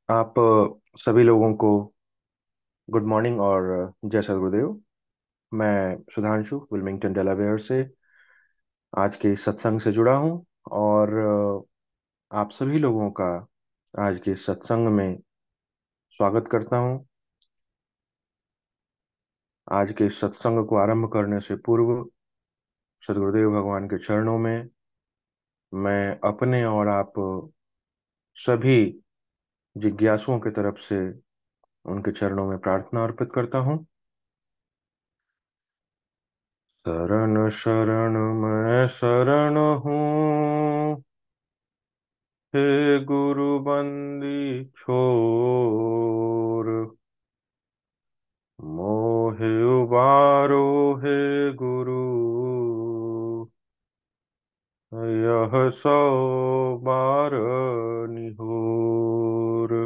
आप सभी लोगों को गुड मॉर्निंग और जय सद्गुरुदेव। मैं सुधांशु विल्मिंगटन डेलावेयर से आज के इस सत्संग से जुड़ा हूँ और आप सभी लोगों का आज के इस सत्संग में स्वागत करता हूँ। आज के इस सत्संग को आरंभ करने से पूर्व सद्गुरुदेव भगवान के चरणों में मैं अपने और आप सभी जिज्ञासुओं की तरफ से उनके चरणों में प्रार्थना अर्पित करता हूँ। शरण शरण मैं शरण हूँ, हे गुरु बंदी छोर। मोहे उबारो हे गुरु, यह सौ बार निहोर।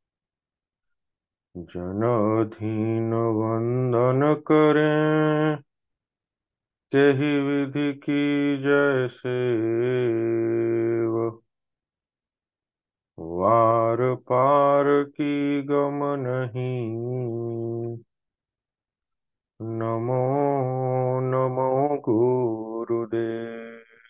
जन अधीन वंदन करें, केहि विधि की जैसे। वार पार की गम नहीं, नमो नमो गुरुदेव।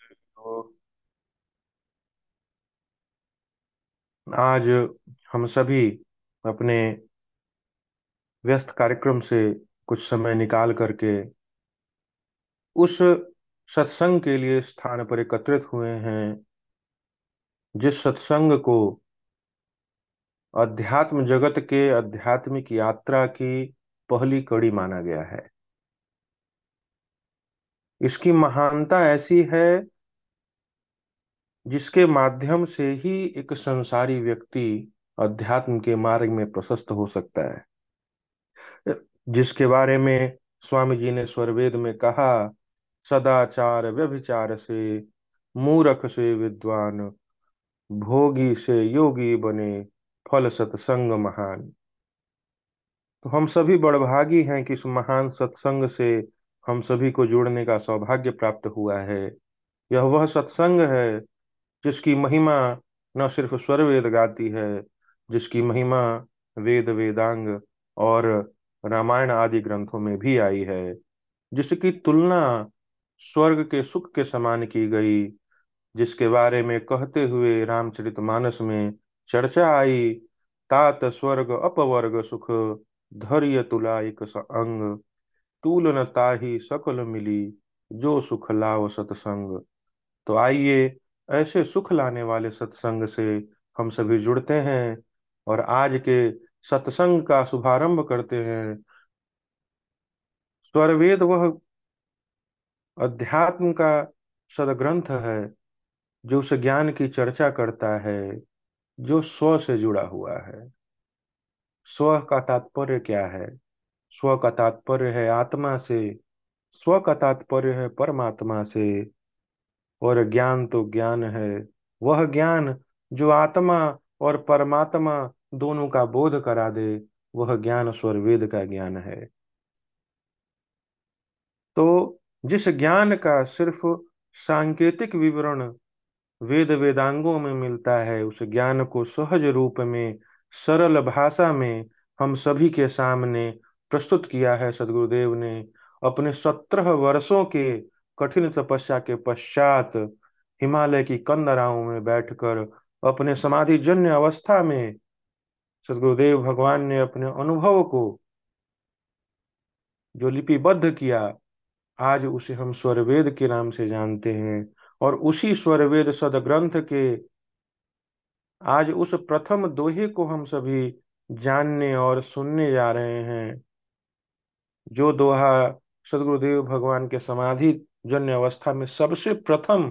आज हम सभी अपने व्यस्त कार्यक्रम से कुछ समय निकाल करके उस सत्संग के लिए स्थान पर एकत्रित हुए हैं जिस सत्संग को अध्यात्म जगत के आध्यात्मिक यात्रा की पहली कड़ी माना गया है। इसकी महानता ऐसी है जिसके माध्यम से ही एक संसारी व्यक्ति अध्यात्म के मार्ग में प्रशस्त हो सकता है, जिसके बारे में स्वामी जी ने स्वरवेद में कहा, सदाचार व्यभिचार से मूरख से विद्वान, भोगी से योगी बने, फल सत्संग महान। तो हम सभी बड़भागी हैं कि इस महान सत्संग से हम सभी को जुड़ने का सौभाग्य प्राप्त हुआ है। यह वह सत्संग है जिसकी महिमा न सिर्फ स्वर वेद गाती है, जिसकी महिमा वेद वेदांग और रामायण आदि ग्रंथों में भी आई है, जिसकी तुलना स्वर्ग के सुख के समान की गई, जिसके बारे में कहते हुए रामचरितमानस में चर्चा आई, तात स्वर्ग अपवर्ग सुख, धैर्य तुला एक अंग, तूल न ताहि सकल मिली, जो सुख लाव सतसंग। तो आइए ऐसे सुख लाने वाले सत्संग से हम सभी जुड़ते हैं और आज के सत्संग का शुभारंभ करते हैं। स्वरवेद वह अध्यात्म का सदग्रंथ है जो उस ज्ञान की चर्चा करता है जो स्व से जुड़ा हुआ है। स्व का तात्पर्य क्या है? स्व का तात्पर्य है आत्मा से, स्व का तात्पर्य है परमात्मा से, और ज्ञान तो ज्ञान है, वह ज्ञान जो आत्मा और परमात्मा दोनों का बोध करा दे, वह ज्ञान स्वरवेद का ज्ञान है। तो जिस ज्ञान का सिर्फ सांकेतिक विवरण वेद वेदांगों में मिलता है, उस ज्ञान को सहज रूप में सरल भाषा में हम सभी के सामने प्रस्तुत किया है सदगुरुदेव ने अपने 17 वर्षों के कठिन तपस्या के पश्चात। हिमालय की कंदराओं में बैठकर अपने समाधि जन्य अवस्था में सदगुरुदेव भगवान ने अपने अनुभव को जो लिपिबद्ध किया, आज उसे हम स्वरवेद के नाम से जानते हैं। और उसी स्वरवेद सदग्रंथ के आज उस प्रथम दोहे को हम सभी जानने और सुनने जा रहे हैं, जो दोहा सदगुरुदेव भगवान के समाधि जन्य अवस्था में सबसे प्रथम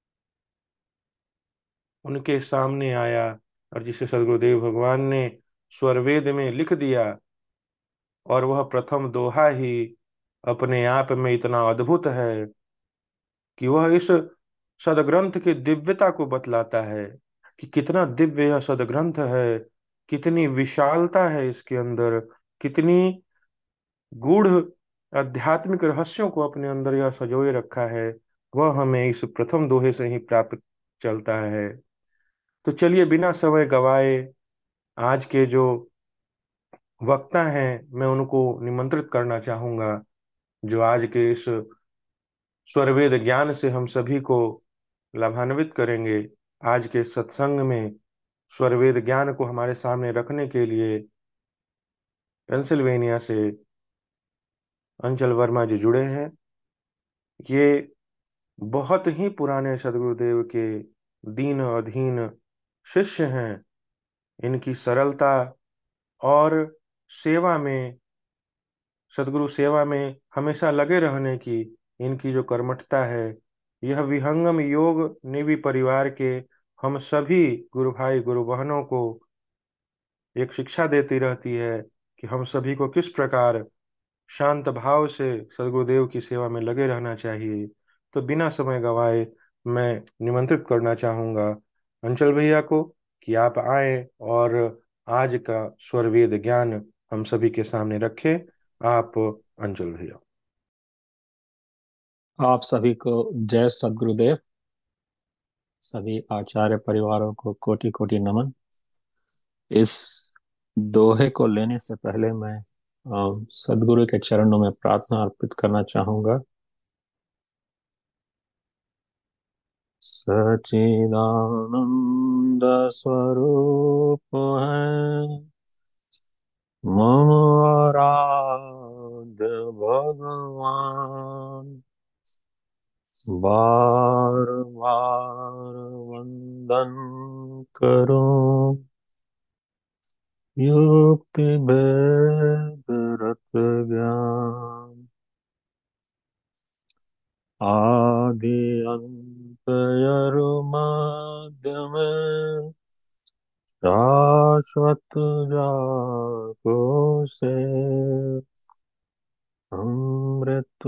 उनके सामने आया और जिसे सदगुरुदेव भगवान ने स्वरवेद में लिख दिया। और वह प्रथम दोहा ही अपने आप में इतना अद्भुत है कि वह इस सदग्रंथ की दिव्यता को बतलाता है कि कितना दिव्य यह सदग्रंथ है, कितनी विशालता है इसके अंदर, कितनी गूढ़ आध्यात्मिक रहस्यों को अपने अंदर यह संजोए रखा है। वह हमें इस प्रथम दोहे से ही प्राप्त चलता है। तो चलिए बिना समय गवाए आज के जो वक्ता हैं मैं उनको निमंत्रित करना चाहूंगा, जो आज के इस स्वरवेद ज्ञान से हम सभी को लाभान्वित करेंगे। आज के सत्संग में स्वरवेद ज्ञान को हमारे सामने रखने के लिए पेंसिल्वेनिया से अंचल वर्मा जी जुड़े हैं। ये बहुत ही पुराने सदगुरुदेव के दीन अधीन शिष्य हैं। इनकी सरलता और सेवा में, सदगुरु सेवा में हमेशा लगे रहने की इनकी जो कर्मठता है, यह विहंगम योग नेवी परिवार के हम सभी गुरु भाई गुरु बहनों को एक शिक्षा देती रहती है कि हम सभी को किस प्रकार शांत भाव से सदगुरुदेव की सेवा में लगे रहना चाहिए। तो बिना समय गवाए मैं निमंत्रित करना चाहूंगा अंचल भैया को कि आप आए और आज का स्वरवेद ज्ञान हम सभी के सामने रखें। आप, अंचल भैया। आप सभी को जय सद्गुरुदेव। सभी आचार्य परिवारों को कोटि कोटि नमन। इस दोहे को लेने से पहले मैं सद्गुरु के चरणों में प्रार्थना अर्पित करना चाहूंगा। सच्चिदानंद स्वरूप है मम आराध्य भगवान, बार बार वंदन करूं युक्ति भेद रत ज्ञान, आदि अंत यरु मध्य में शाश्वत जाको से, अमृत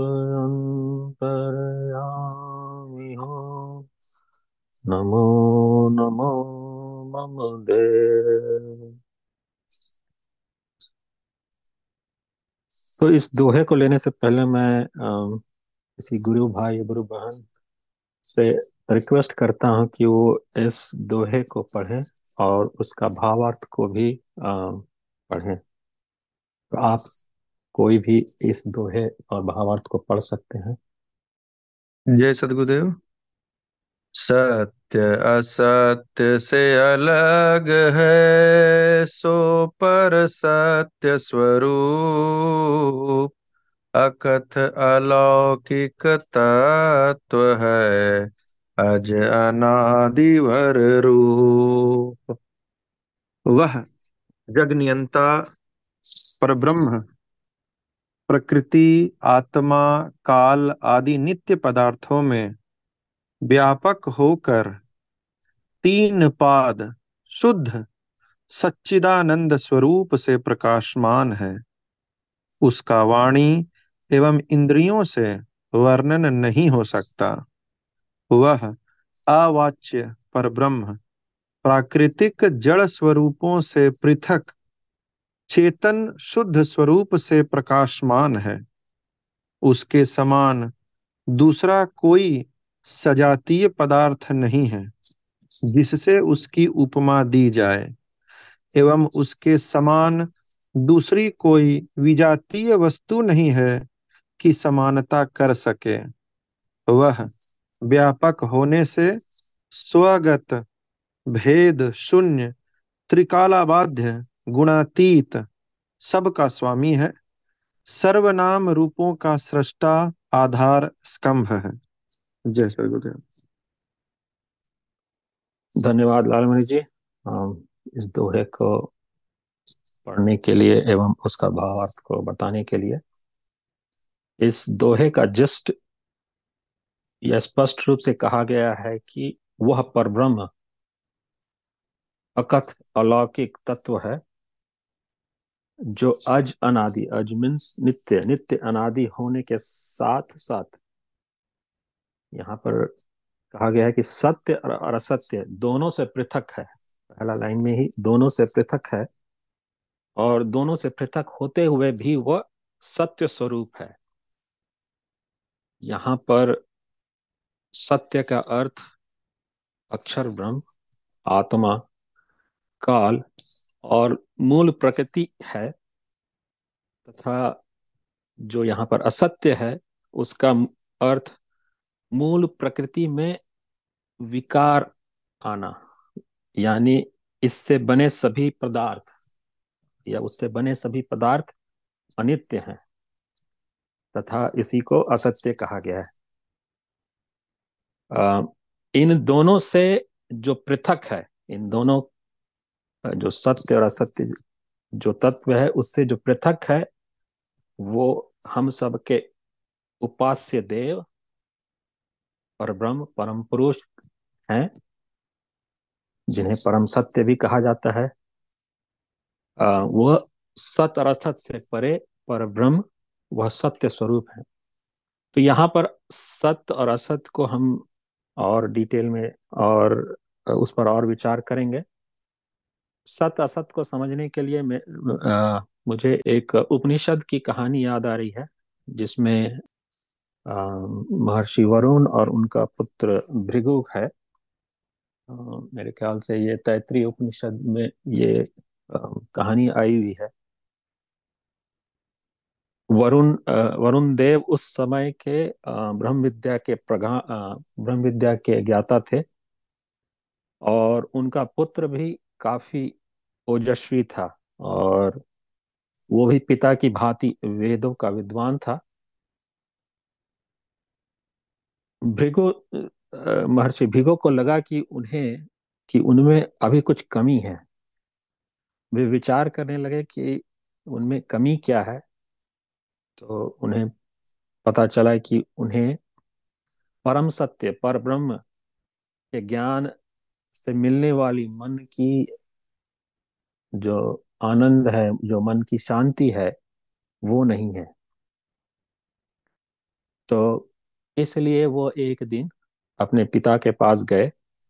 अंतर्यामी हो नमो नमो मम देव। तो इस दोहे को लेने से पहले मैं किसी गुरु भाई गुरु बहन से रिक्वेस्ट करता हूँ कि वो इस दोहे को पढ़ें और उसका भावार्थ को भी पढ़ें। तो आप कोई भी इस दोहे और भावार्थ को पढ़ सकते हैं। जय सद्गुरुदेव। सत्य असत्य से अलग है, सो पर सत्य स्वरूप, अकथ अलौकिक तत्व है, अज अनादिवर रूप। वह जगनियंता परब्रह्म प्रकृति, आत्मा, काल आदि नित्य पदार्थों में व्यापक होकर तीन पाद शुद्ध सच्चिदानंद स्वरूप से प्रकाशमान है। उसका वाणी एवं इंद्रियों से वर्णन नहीं हो सकता। वह अवाच्य परब्रह्म प्राकृतिक जड़ स्वरूपों से पृथक चेतन शुद्ध स्वरूप से प्रकाशमान है। उसके समान दूसरा कोई सजातीय पदार्थ नहीं है जिससे उसकी उपमा दी जाए, एवं उसके समान दूसरी कोई विजातीय वस्तु नहीं है कि समानता कर सके। वह व्यापक होने से स्वगत, भेद शून्य, त्रिकालाबाध्य, गुणातीत, सबका स्वामी है। सर्वनाम रूपों का सृष्टा, आधार, स्तंभ है। जय श्री गुरुदेव। धन्यवाद लालमणि जी इस दोहे को पढ़ने के लिए एवं उसका भावार्थ को बताने के लिए। इस दोहे का जस्ट यह स्पष्ट रूप से कहा गया है कि वह परब्रह्म अकथ अलौकिक तत्व है जो अज अनादि, अज मीन्स नित्य, नित्य अनादि होने के साथ साथ यहाँ पर कहा गया है कि सत्य और असत्य दोनों से पृथक है। पहला लाइन में ही दोनों से पृथक है, और दोनों से पृथक होते हुए भी वह सत्य स्वरूप है। यहाँ पर सत्य का अर्थ अक्षर ब्रह्म, आत्मा, काल और मूल प्रकृति है, तथा जो यहाँ पर असत्य है उसका अर्थ मूल प्रकृति में विकार आना, यानी इससे बने सभी पदार्थ या उससे बने सभी पदार्थ अनित्य हैं, तथा इसी को असत्य कहा गया है। इन दोनों से जो पृथक है, इन दोनों जो सत्य और असत्य जो तत्व है उससे जो पृथक है, वो हम सब के उपास्य देव और ब्रह्म परम पुरुष हैं, जिन्हें परम सत्य भी कहा जाता है। वह सत और असत से परे पर ब्रह्म, वह सत्य स्वरूप है। तो यहाँ पर सत्य और असत को हम और डिटेल में और उस पर और विचार करेंगे। सत्य असत को समझने के लिए मुझे एक उपनिषद की कहानी याद आ रही है, जिसमें महर्षि वरुण और उनका पुत्र भृगु है। मेरे ख्याल से ये तैत्रीय उपनिषद में ये कहानी आई हुई है। वरुण देव उस समय के ब्रह्म विद्या के ज्ञाता थे, और उनका पुत्र भी काफी ओजस्वी था, और वो भी पिता की भांति वेदों का विद्वान था। महर्षि भृगु को लगा कि उनमें अभी कुछ कमी है। वे विचार करने लगे कि उनमें कमी क्या है। तो उन्हें पता चला कि उन्हें परम सत्य पर ब्रह्म के ज्ञान से मिलने वाली मन की जो आनंद है, जो मन की शांति है, वो नहीं है। तो इसलिए वो एक दिन अपने पिता के पास गए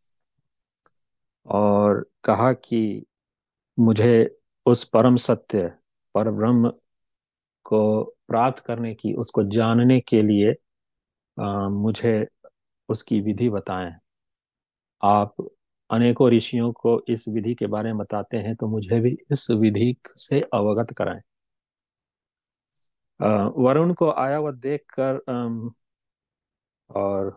और कहा कि मुझे उस परम सत्य पर ब्रह्म को प्राप्त करने की, उसको जानने के लिए मुझे उसकी विधि बताएं। आप अनेकों ऋषियों को इस विधि के बारे में बताते हैं, तो मुझे भी इस विधि से अवगत कराएं। वरुण को आया हुआ देखकर और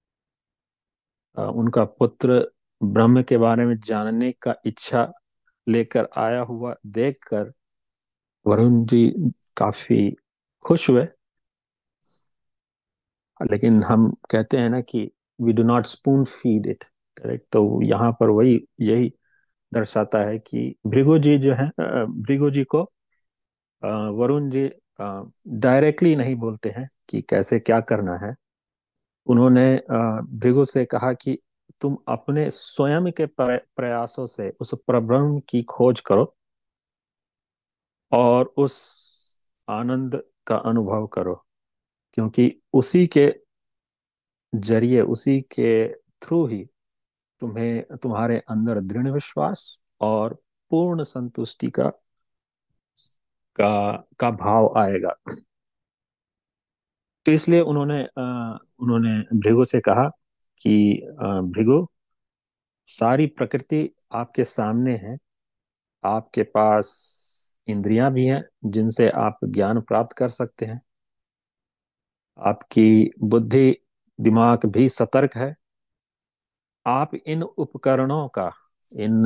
उनका पुत्र ब्रह्म के बारे में जानने का इच्छा लेकर आया हुआ देखकर वरुण जी काफी खुश हुए। लेकिन हम कहते हैं ना कि we do not spoon feed it, correct. तो यहाँ पर वही यही दर्शाता है कि भृगु जी जो है, भृगु जी को वरुण जी डायरेक्टली नहीं बोलते हैं कि कैसे क्या करना है। उन्होंने भृगु से कहा कि तुम अपने स्वयं के प्रयासों से उस परब्रह्म की खोज करो और उस आनंद का अनुभव करो, क्योंकि उसी के जरिए, उसी के थ्रू ही तुम्हें तुम्हारे अंदर दृढ़ विश्वास और पूर्ण संतुष्टि का भाव आएगा। तो इसलिए उन्होंने भृगु से कहा कि भृगु, सारी प्रकृति आपके सामने है, आपके पास इंद्रियां भी हैं जिनसे आप ज्ञान प्राप्त कर सकते हैं, आपकी बुद्धि दिमाग भी सतर्क है। आप इन उपकरणों का, इन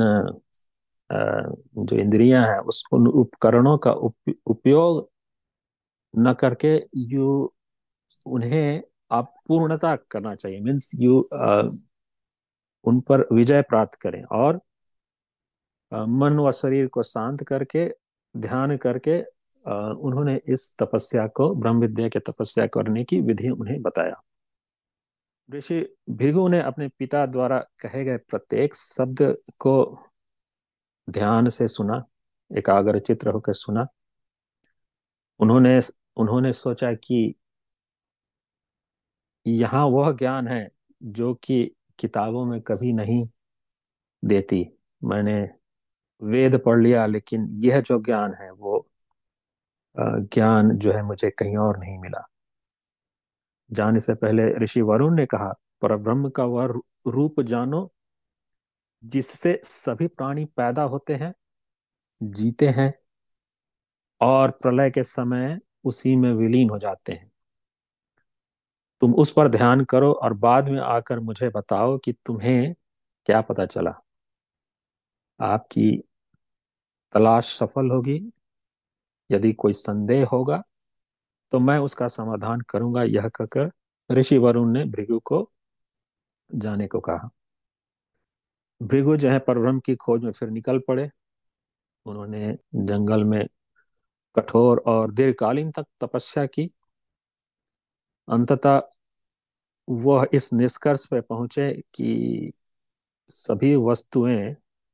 जो इंद्रियां हैं उस उन उपकरणों का उपयोग न करके यू उन्हें आप पूर्णता करना चाहिए, मीन्स यू उन पर विजय प्राप्त करें, और मन व शरीर को शांत करके ध्यान करके उन्होंने इस तपस्या को, ब्रह्म विद्या की तपस्या करने की विधि उन्हें बताया। ऋषि भृगु ने अपने पिता द्वारा कहे गए प्रत्येक शब्द को ध्यान से सुना, एकाग्र चित्र होकर सुना। उन्होंने उन्होंने सोचा कि यहाँ वह ज्ञान है जो कि किताबों में कभी नहीं देती। मैंने वेद पढ़ लिया, लेकिन यह जो ज्ञान है वो ज्ञान जो है मुझे कहीं और नहीं मिला। जाने से पहले ऋषि वरुण ने कहा, पर ब्रह्म का वह रूप जानो जिससे सभी प्राणी पैदा होते हैं जीते हैं और प्रलय के समय उसी में विलीन हो जाते हैं। तुम उस पर ध्यान करो और बाद में आकर मुझे बताओ कि तुम्हें क्या पता चला। आपकी तलाश सफल होगी। यदि कोई संदेह होगा तो मैं उसका समाधान करूंगा, यह कहकर ऋषि वरुण ने भृगु को जाने को कहा। भृगु जो है परब्रह्म की खोज में फिर निकल पड़े। उन्होंने जंगल में कठोर और दीर्घकालीन तक तपस्या की। अंततः वह इस निष्कर्ष पे पहुंचे कि सभी वस्तुएं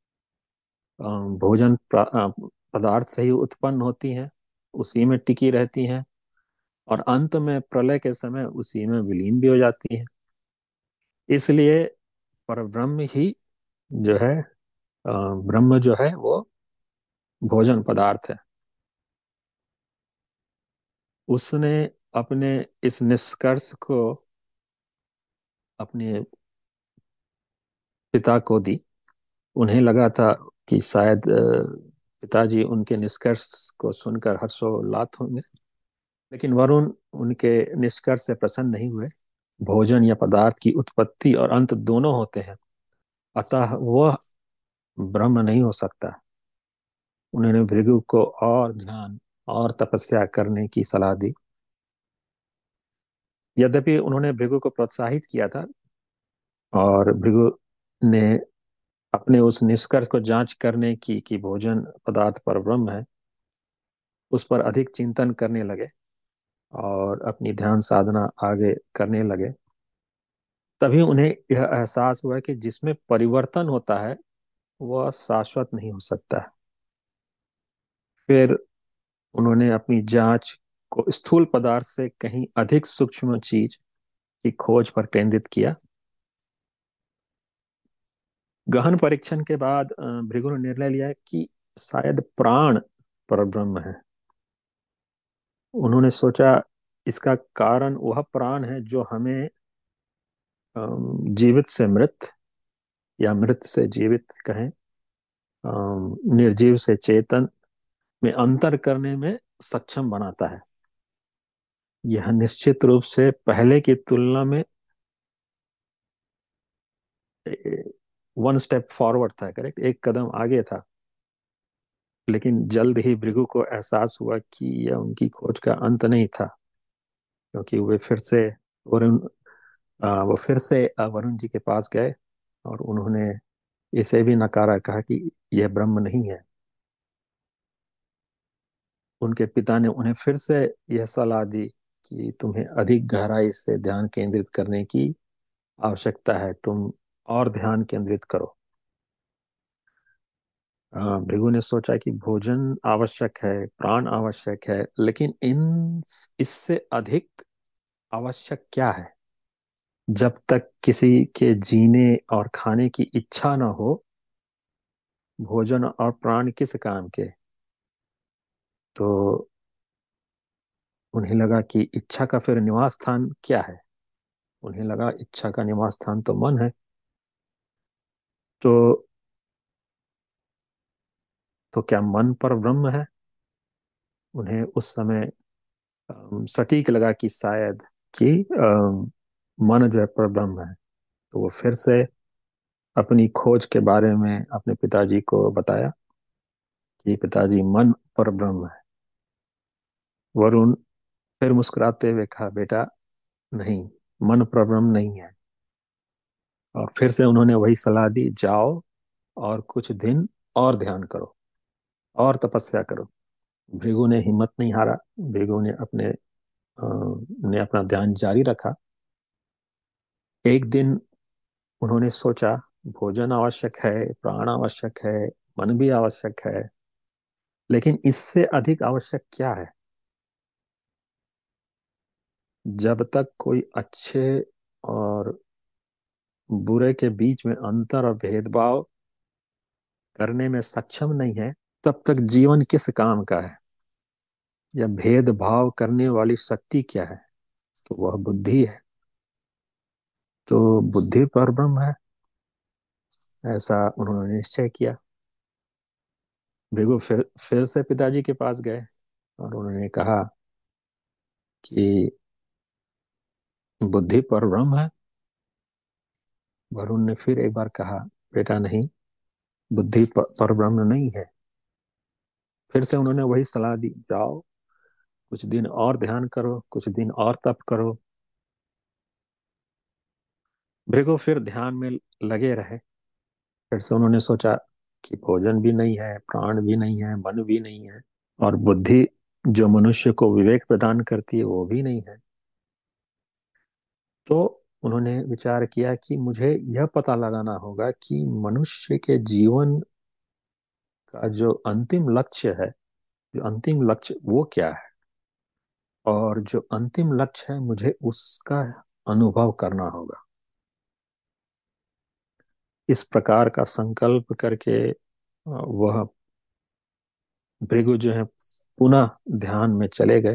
भोजन पदार्थ से ही उत्पन्न होती हैं, उसी में टिकी रहती हैं और अंत में प्रलय के समय उसी में विलीन भी हो जाती हैं। इसलिए परब्रह्म ही जो है, ब्रह्म जो है वो भोजन पदार्थ है। उसने अपने इस निष्कर्ष को अपने पिता को दी। उन्हें लगा था कि शायद पिताजी उनके निष्कर्ष को सुनकर हर्षोल्लास होंगे, लेकिन वरुण उनके निष्कर्ष से प्रसन्न नहीं हुए। भोजन या पदार्थ की उत्पत्ति और अंत दोनों होते हैं, अतः वह ब्रह्म नहीं हो सकता। उन्होंने भृगु को और ध्यान और तपस्या करने की सलाह दी। यद्यपि उन्होंने भृगु को प्रोत्साहित किया था और भृगु ने अपने उस निष्कर्ष को जांच करने की कि भोजन पदार्थ पर ब्रह्म है, उस पर अधिक चिंतन करने लगे और अपनी ध्यान साधना आगे करने लगे। तभी उन्हें यह एहसास हुआ कि जिसमें परिवर्तन होता है वह शाश्वत नहीं हो सकता। फिर उन्होंने अपनी जांच को स्थूल पदार्थ से कहीं अधिक सूक्ष्म चीज की खोज पर केंद्रित किया। गहन परीक्षण के बाद भृगु ने निर्णय लिया कि शायद प्राण परब्रह्म है। उन्होंने सोचा इसका कारण वह प्राण है जो हमें जीवित से मृत या मृत से जीवित कहें, निर्जीव से चेतन में अंतर करने में सक्षम बनाता है। यह निश्चित रूप से पहले की तुलना में वन स्टेप फॉरवर्ड था, करेक्ट, एक कदम आगे था। लेकिन जल्द ही भृगु को एहसास हुआ कि यह उनकी खोज का अंत नहीं था, क्योंकि वे फिर से वरुण वो फिर से वरुण जी के पास गए और उन्होंने इसे भी नकारा, कहा कि यह ब्रह्म नहीं है। उनके पिता ने उन्हें फिर से यह सलाह दी कि तुम्हें अधिक गहराई से ध्यान केंद्रित करने की आवश्यकता है, तुम और ध्यान केंद्रित करो। भृगु ने सोचा कि भोजन आवश्यक है, प्राण आवश्यक है, लेकिन इन इससे अधिक आवश्यक क्या है? जब तक किसी के जीने और खाने की इच्छा न हो, भोजन और प्राण किस काम के? तो उन्हें लगा कि इच्छा का फिर निवास स्थान क्या है? उन्हें लगा इच्छा का निवास स्थान तो मन है। तो क्या मन पर ब्रह्म है? उन्हें उस समय सटीक लगा कि शायद कि मन जो है पर ब्रह्म है। तो वो फिर से अपनी खोज के बारे में अपने पिताजी को बताया कि पिताजी मन पर ब्रह्म है। वरुण फिर मुस्कुराते हुए कहा, बेटा नहीं, मन पर ब्रह्म नहीं है। और फिर से उन्होंने वही सलाह दी, जाओ और कुछ दिन और ध्यान करो और तपस्या करो। भृगु ने हिम्मत नहीं हारा। भृगु ने अपना ध्यान जारी रखा। एक दिन उन्होंने सोचा, भोजन आवश्यक है, प्राण आवश्यक है, मन भी आवश्यक है, लेकिन इससे अधिक आवश्यक क्या है? जब तक कोई अच्छे और बुरे के बीच में अंतर और भेदभाव करने में सक्षम नहीं है, तब तक जीवन किस काम का है? या भेदभाव करने वाली शक्ति क्या है? तो वह बुद्धि है। तो बुद्धि पर ब्रह्म है, ऐसा उन्होंने निश्चय किया। भृगु फिर से पिताजी के पास गए और उन्होंने कहा कि बुद्धि पर ब्रह्म है। वरुण ने फिर एक बार कहा, बेटा नहीं, बुद्धि पर ब्रह्म नहीं है। फिर से उन्होंने वही सलाह दी, जाओ कुछ दिन और ध्यान करो, कुछ दिन और तप करो। भृगु फिर ध्यान में लगे रहे। फिर से उन्होंने सोचा कि भोजन भी नहीं है, प्राण भी नहीं है, मन भी नहीं है, और बुद्धि जो मनुष्य को विवेक प्रदान करती है वो भी नहीं है। तो उन्होंने विचार किया कि मुझे यह पता लगाना होगा कि मनुष्य के जीवन का जो अंतिम लक्ष्य है, जो अंतिम लक्ष्य वो क्या है, और जो अंतिम लक्ष्य है मुझे उसका अनुभव करना होगा। इस प्रकार का संकल्प करके वह भृगु जो है पुनः ध्यान में चले गए।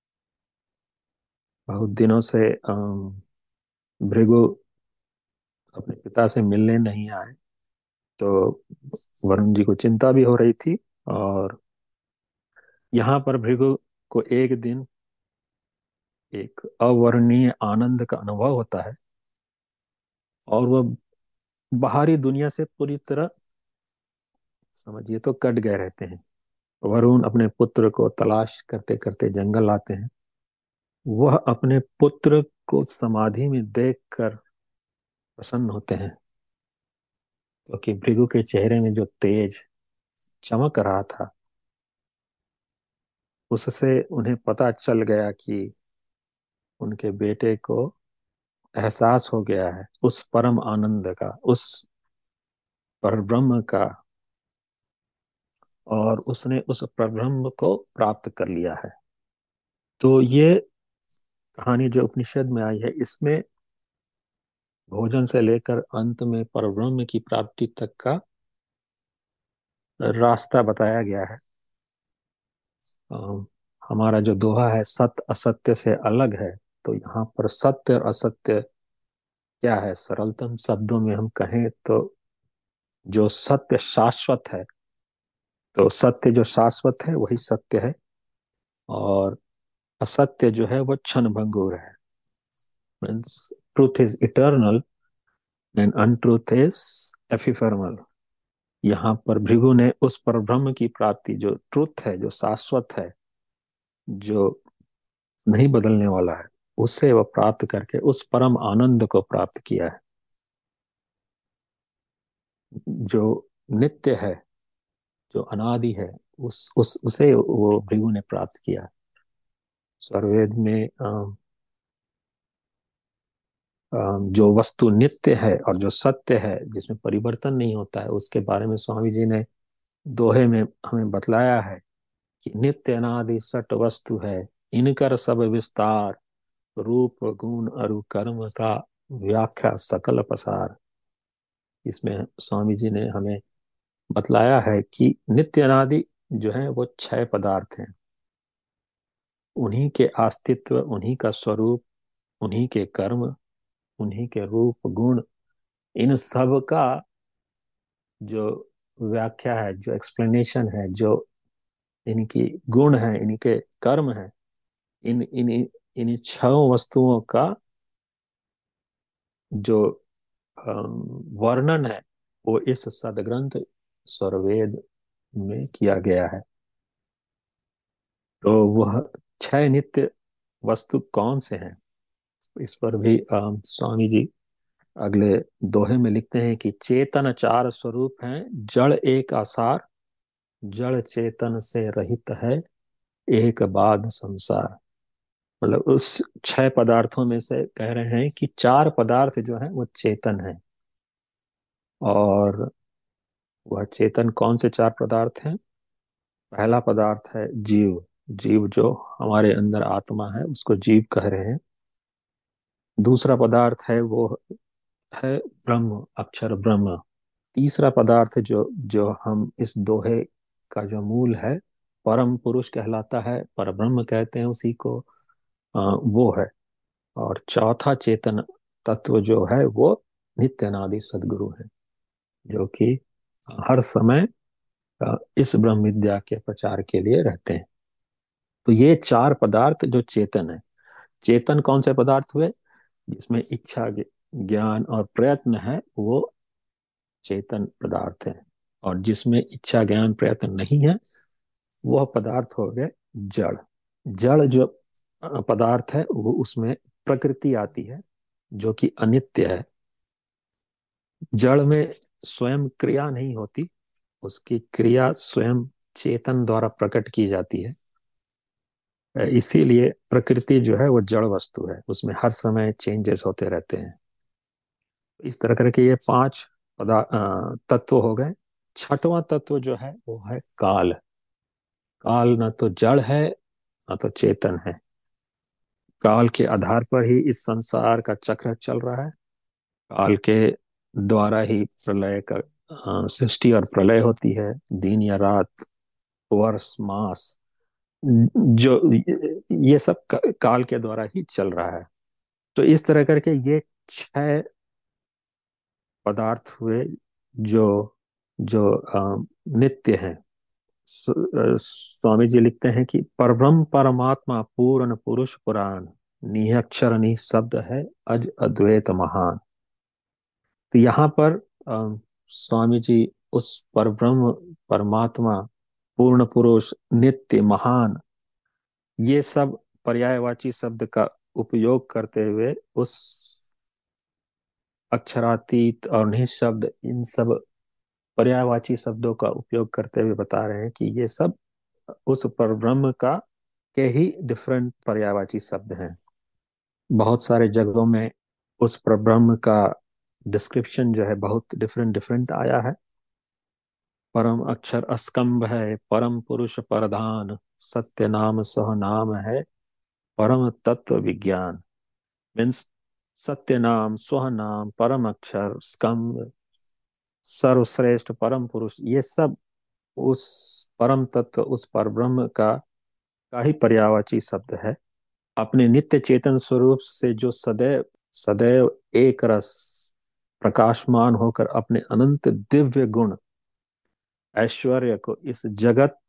बहुत दिनों से भृगु अपने पिता से मिलने नहीं आए, तो वरुण जी को चिंता भी हो रही थी। और यहाँ पर भृगु को एक दिन एक अवर्णनीय आनंद का अनुभव होता है, और वह बाहरी दुनिया से पूरी तरह समझिए तो कट गए रहते हैं। वरुण अपने पुत्र को तलाश करते करते जंगल आते हैं। वह अपने पुत्र को समाधि में देखकर प्रसन्न होते हैं, क्योंकि भृगु के चेहरे में जो तेज चमक रहा था उससे उन्हें पता चल गया कि उनके बेटे को एहसास हो गया है उस परम आनंद का, उस परब्रह्म का, और उसने उस परब्रह्म को प्राप्त कर लिया है। तो ये कहानी जो उपनिषद में आई है, इसमें भोजन से लेकर अंत में परब्रह्म की प्राप्ति तक का रास्ता बताया गया है। अ, हमारा जो दोहा है, सत्य असत्य से अलग है, तो यहाँ पर सत्य और असत्य क्या है, सरलतम शब्दों में हम कहें तो जो सत्य शाश्वत है, तो सत्य जो शाश्वत है वही सत्य है, और असत्य जो है वो क्षण भंगुर है। Means truth is eternal and untruth is ephemeral. यहाँ पर भृगु ने उस पर ब्रह्म की प्राप्ति, जो ट्रुथ है, जो शाश्वत है, जो नहीं बदलने वाला है, उससे वह प्राप्त करके उस परम आनंद को प्राप्त किया है, जो नित्य है, जो अनादि है। उस उसे वो भृगु ने प्राप्त किया। स्वरवेद में जो वस्तु नित्य है और जो सत्य है, जिसमें परिवर्तन नहीं होता है, उसके बारे में स्वामी जी ने दोहे में हमें बतलाया है कि नित्य अनादि सट वस्तु है, इनकर सब विस्तार, रूप गुण अरु कर्म का व्याख्या सकल पसार। इसमें स्वामी जी ने हमें बतलाया है कि नित्य अनादि जो है वो छह पदार्थ हैं। उन्हीं के अस्तित्व, उन्हीं का स्वरूप, उन्हीं के कर्म, उन्हीं के रूप गुण, इन सब का जो व्याख्या है, जो एक्सप्लेनेशन है, जो इनकी गुण है, इनके कर्म है, इन इन इन छह वस्तुओं का जो वर्णन है वो इस सदग्रंथ स्वरवेद में किया गया है। तो वह छह नित्य वस्तु कौन से हैं, इस पर भी स्वामी जी अगले दोहे में लिखते हैं कि चेतन चार स्वरूप हैं, जड़ एक आसार, जड़ चेतन से रहित है एक बाध संसार। मतलब उस छह पदार्थों में से कह रहे हैं कि चार पदार्थ जो है वो चेतन है। और वह चेतन कौन से चार पदार्थ हैं? पहला पदार्थ है जीव। जीव जो हमारे अंदर आत्मा है उसको जीव कह रहे हैं। दूसरा पदार्थ है वो है ब्रह्म, अक्षर ब्रह्म। तीसरा पदार्थ जो जो हम इस दोहे का जो मूल है, परम पुरुष कहलाता है, पर ब्रह्म कहते हैं उसी को, वो है। और चौथा चेतन तत्व जो है वो नित्य अनादि सदगुरु है, जो कि हर समय इस ब्रह्म विद्या के प्रचार के लिए रहते हैं। तो ये चार पदार्थ जो चेतन है, चेतन कौन से पदार्थ हुए? जिसमें इच्छा, ज्ञान और प्रयत्न है, वो चेतन पदार्थ है। और जिसमें इच्छा, ज्ञान, प्रयत्न नहीं है, वह पदार्थ हो गए जड़। जड़ जो पदार्थ है, वो उसमें प्रकृति आती है जो कि अनित्य है। जड़ में स्वयं क्रिया नहीं होती, उसकी क्रिया स्वयं चेतन द्वारा प्रकट की जाती है। इसीलिए प्रकृति जो है वो जड़ वस्तु है, उसमें हर समय चेंजेस होते रहते हैं। इस तरह करके ये पांच तत्व हो गए। छठवां तत्व जो है वो है काल। काल न तो जड़ है न तो चेतन है। काल के आधार पर ही इस संसार का चक्र चल रहा है। काल के द्वारा ही प्रलय का सृष्टि और प्रलय होती है। दिन या रात, वर्ष, मास, जो ये सब काल के द्वारा ही चल रहा है। तो इस तरह करके ये छह पदार्थ हुए जो जो नित्य हैं। स्वामी जी लिखते हैं कि परब्रह्म परमात्मा पूर्ण पुरुष पुराण, निरक्षर निशब्द है अज अद्वैत महान। तो यहाँ पर स्वामी जी उस परब्रह्म परमात्मा, पूर्ण पुरुष, नित्य, महान, ये सब पर्यायवाची शब्द का उपयोग करते हुए उस अक्षरातीत और निःशब्द, इन सब पर्यायवाची शब्दों का उपयोग करते हुए बता रहे हैं कि ये सब उस परब्रह्म का के ही डिफरेंट पर्यायवाची शब्द हैं। बहुत सारे जगहों में उस परब्रह्म का डिस्क्रिप्शन जो है बहुत डिफरेंट डिफरेंट आया है। परम अक्षर अस्कंभ है, परम पुरुष परधान, सत्य नाम सह नाम है, परम तत्व विज्ञान। मीन्स सत्य नाम, स्व नाम, परम अक्षर, स्कंभ, सर्वश्रेष्ठ, परम पुरुष, ये सब उस परम तत्व, उस परब्रह्म का ही पर्यायवाची शब्द है। अपने नित्य चेतन स्वरूप से जो सदैव सदैव एक रस प्रकाशमान होकर अपने अनंत दिव्य गुण ऐश्वर्य को इस जगत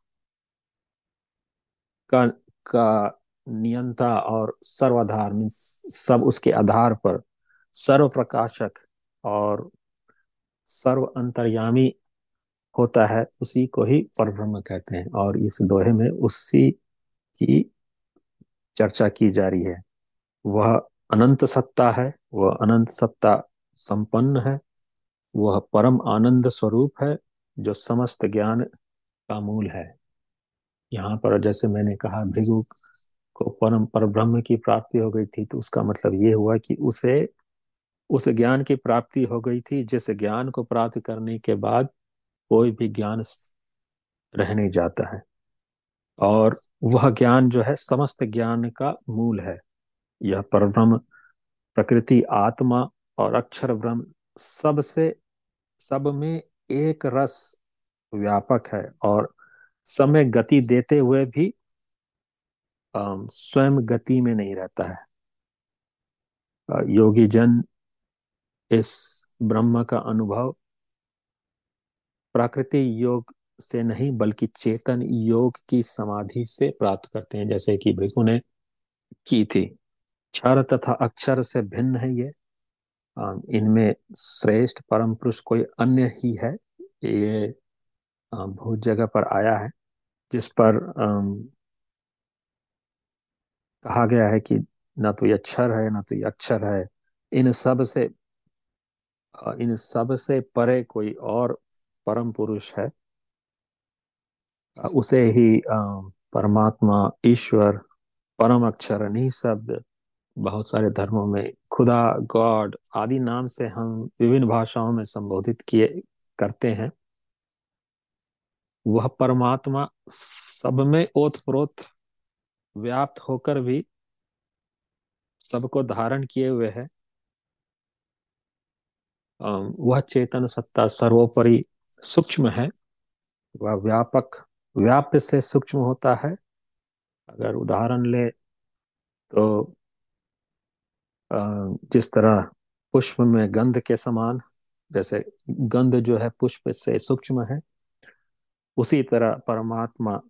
का का नियंता और सर्वाधार, मीन्स सब उसके आधार पर सर्व प्रकाशक और सर्व अंतर्यामी होता है, उसी को ही परब्रह्म कहते हैं। और इस दोहे में उसी की चर्चा की जा रही है। वह अनंत सत्ता है, वह अनंत सत्ता संपन्न है, वह परम आनंद स्वरूप है जो समस्त ज्ञान का मूल है। यहाँ पर जैसे मैंने कहा, भृगु को परम पर ब्रह्म की प्राप्ति हो गई थी, तो उसका मतलब ये हुआ कि उसे उस ज्ञान की प्राप्ति हो गई थी जिस ज्ञान को प्राप्त करने के बाद कोई भी ज्ञान रह नहीं जाता है। और वह ज्ञान जो है समस्त ज्ञान का मूल है। यह परब्रह्म, प्रकृति, आत्मा और अक्षर ब्रह्म सबसे सब में एक रस व्यापक है और समय गति देते हुए भी स्वयं गति में नहीं रहता है। योगी जन इस ब्रह्म का अनुभव प्राकृतिक योग से नहीं बल्कि चेतन योग की समाधि से प्राप्त करते हैं, जैसे कि भृगु ने की थी। क्षर तथा अक्षर से भिन्न है ये। इनमें श्रेष्ठ परम पुरुष कोई अन्य ही है। ये बहुत जगह पर आया है, जिस पर कहा गया है कि ना तो ये अक्षर है ना तो ये अक्षर है, इन सब से इन सब से परे कोई और परम पुरुष है। उसे ही परमात्मा, ईश्वर, परम अक्षर, निःशब्द, बहुत सारे धर्मों में खुदा, गॉड आदि नाम से हम विभिन्न भाषाओं में संबोधित किए करते हैं। वह परमात्मा सब में ओतप्रोत व्याप्त होकर भी सबको धारण किए हुए है। वह चेतन सत्ता सर्वोपरि सूक्ष्म है। वह व्यापक, व्याप्य से सूक्ष्म होता है। अगर उदाहरण ले तो जिस तरह पुष्प में गंध के समान, जैसे गंध जो है पुष्प से सूक्ष्म है, उसी तरह परमात्मा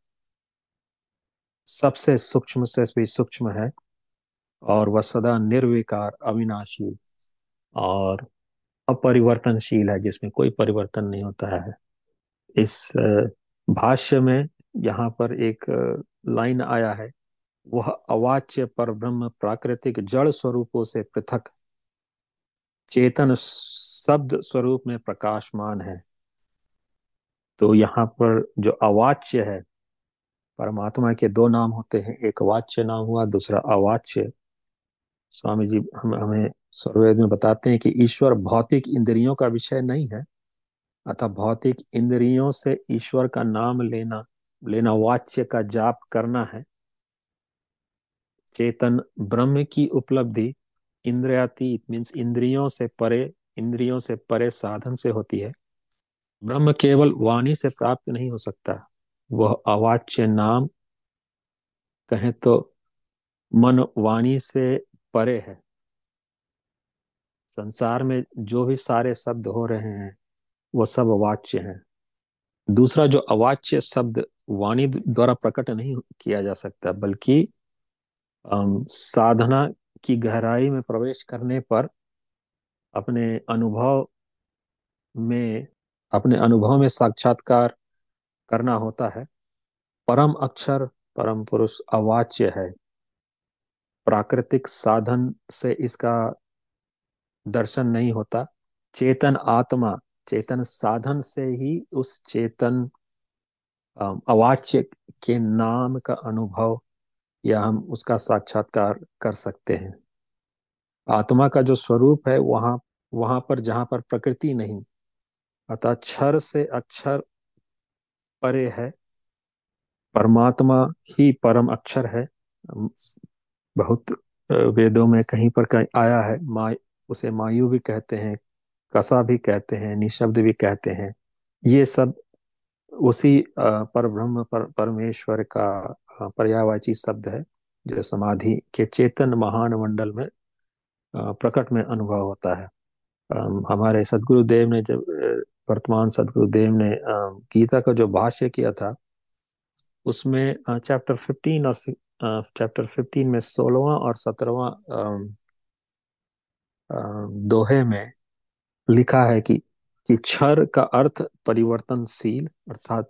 सबसे सूक्ष्म से भी सूक्ष्म है, और वह सदा निर्विकार, अविनाशी और अपरिवर्तनशील है, जिसमें कोई परिवर्तन नहीं होता है। इस भाष्य में यहाँ पर एक लाइन आया है, वह अवाच्य पर ब्रह्म प्राकृतिक जड़ स्वरूपों से पृथक चेतन शब्द स्वरूप में प्रकाशमान है। तो यहाँ पर जो अवाच्य है, परमात्मा के दो नाम होते हैं, एक वाच्य नाम हुआ, दूसरा अवाच्य। स्वामी जी हमें सर्ववेद में बताते हैं कि ईश्वर भौतिक इंद्रियों का विषय नहीं है, अतः भौतिक इंद्रियों से ईश्वर का नाम लेना लेना वाच्य का जाप करना है। चेतन ब्रह्म की उपलब्धि इंद्रियातीत मीन्स इंद्रियों से परे साधन से होती है। ब्रह्म केवल वाणी से प्राप्त नहीं हो सकता, वह अवाच्य नाम कहें तो मन वाणी से परे है। संसार में जो भी सारे शब्द हो रहे हैं वो सब वाच्य हैं। दूसरा जो अवाच्य शब्द वाणी द्वारा प्रकट नहीं किया जा सकता, बल्कि साधना की गहराई में प्रवेश करने पर अपने अनुभव में अपने अनुभव में साक्षात्कार करना होता है। परम अक्षर परम पुरुष अवाच्य है, प्राकृतिक साधन से इसका दर्शन नहीं होता। चेतन आत्मा चेतन साधन से ही उस चेतन अवाच्य के नाम का अनुभव या हम उसका साक्षात्कार कर सकते हैं। आत्मा का जो स्वरूप है वहां वहां पर जहां पर प्रकृति नहीं, अतः क्षर से अक्षर परे है। परमात्मा ही परम अक्षर है। बहुत वेदों में कहीं पर कहीं आया है, उसे मायु भी कहते हैं, कसा भी कहते हैं, निशब्द भी कहते हैं। ये सब उसी पर ब्रह्म परमेश्वर का पर्यायवाची शब्द है, जो समाधि के चेतन महान मंडल में प्रकट में अनुभव होता है। हमारे सदगुरुदेव ने जब वर्तमान सदगुरुदेव ने गीता का जो भाष्य किया था, उसमें चैप्टर 15 में 16वां और 17वां दोहे में लिखा है कि क्षर का अर्थ परिवर्तनशील अर्थात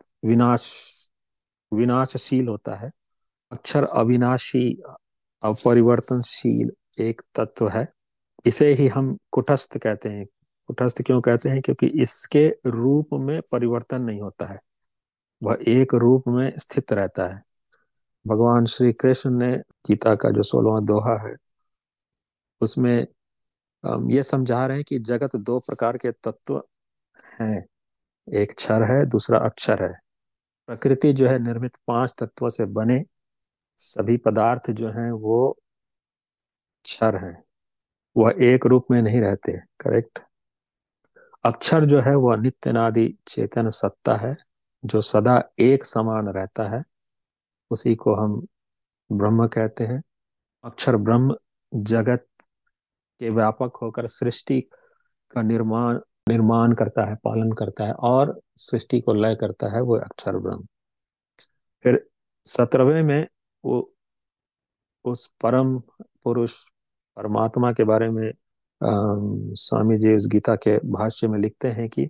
विनाशशील होता है। अक्षर अविनाशी अपरिवर्तनशील एक तत्व है। इसे ही हम कुटस्थ कहते हैं। कुटस्थ क्यों कहते हैं? क्योंकि इसके रूप में परिवर्तन नहीं होता है, वह एक रूप में स्थित रहता है। भगवान श्री कृष्ण ने गीता का जो 16वां दोहा है उसमें ये समझा रहे हैं कि जगत दो प्रकार के तत्व हैं, एक क्षर है, दूसरा अक्षर है। प्रकृति जो है निर्मित 5 तत्वों से बने सभी पदार्थ जो हैं वो क्षर हैं, वह एक रूप में नहीं रहते। करेक्ट। अक्षर जो है वह नित्य नादि चेतन सत्ता है, जो सदा एक समान रहता है, उसी को हम ब्रह्म कहते हैं। अक्षर ब्रह्म जगत के व्यापक होकर सृष्टि का निर्माण निर्माण करता है, पालन करता है और सृष्टि को लय करता है, वो अक्षर ब्रह्म। फिर 17वें में वो उस परम पुरुष परमात्मा के बारे में स्वामी जी उस गीता के भाष्य में लिखते हैं कि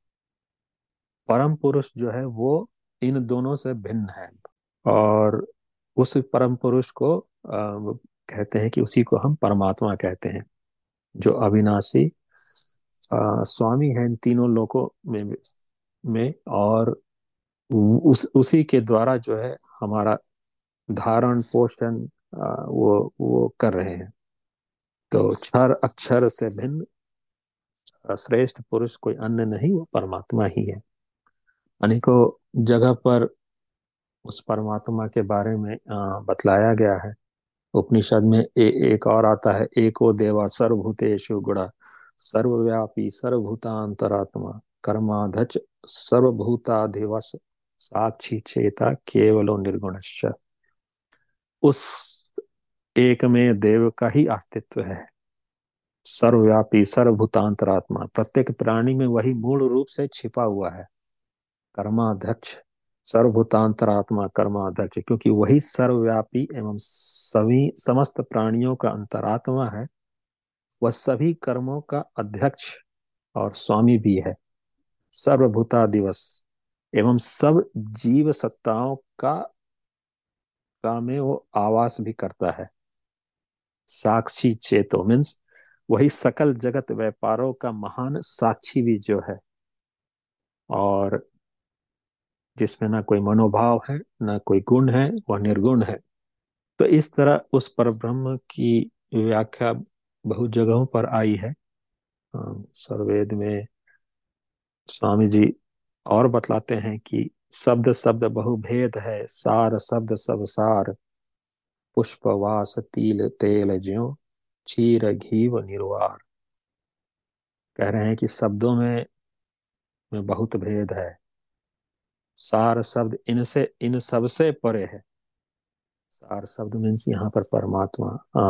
परम पुरुष जो है वो इन दोनों से भिन्न है, और उस परम पुरुष को वो कहते हैं कि उसी को हम परमात्मा कहते हैं, जो अविनाशी स्वामी है इन तीनों लोकों में और उसी के द्वारा जो है हमारा धारण पोषण वो कर रहे हैं। तो क्षर अक्षर से भिन्न श्रेष्ठ पुरुष कोई अन्य नहीं, वो परमात्मा ही है। अनेकों जगह पर उस परमात्मा के बारे में बतलाया गया है। उपनिषद में एक और आता है, एको देवा सर्वभूतेषु गुणा सर्वव्यापी सर्वभूतांतरात्मा कर्माधच सर्वभूताधिवस साक्षी चेता केवलो निर्गुणश्च। उस एक में देव का ही अस्तित्व है। सर्वव्यापी सर्वभूतांतरात्मा, प्रत्येक प्राणी में वही मूल रूप से छिपा हुआ है। कर्माध्यक्ष सर्वभूतांतरात्मा कर्माध्यक्ष, क्योंकि वही सर्वव्यापी एवं सभी समस्त प्राणियों का अंतरात्मा है। वह सभी कर्मों का अध्यक्ष और स्वामी भी है। सर्वभूता दिवस एवं सब जीव सत्ताओं का में वो आवास भी करता है। साक्षी चेतो मीन्स वही सकल जगत व्यापारों का महान साक्षी भी जो है, और जिसमें ना कोई मनोभाव है ना कोई गुण है, वह निर्गुण है। तो इस तरह उस परब्रह्म की व्याख्या बहुत जगहों पर आई है। सर्ववेद में स्वामी जी और बतलाते हैं कि शब्द शब्द बहुभेद है, सार शब्द सब सार, पुष्प वास तिल तेल ज्यों, क्षीर घी व निर्वार। कह रहे हैं कि शब्दों में बहुत भेद है, सार शब्द इनसे इन सबसे परे है। सार शब्द मीन्स यहाँ पर परमात्मा।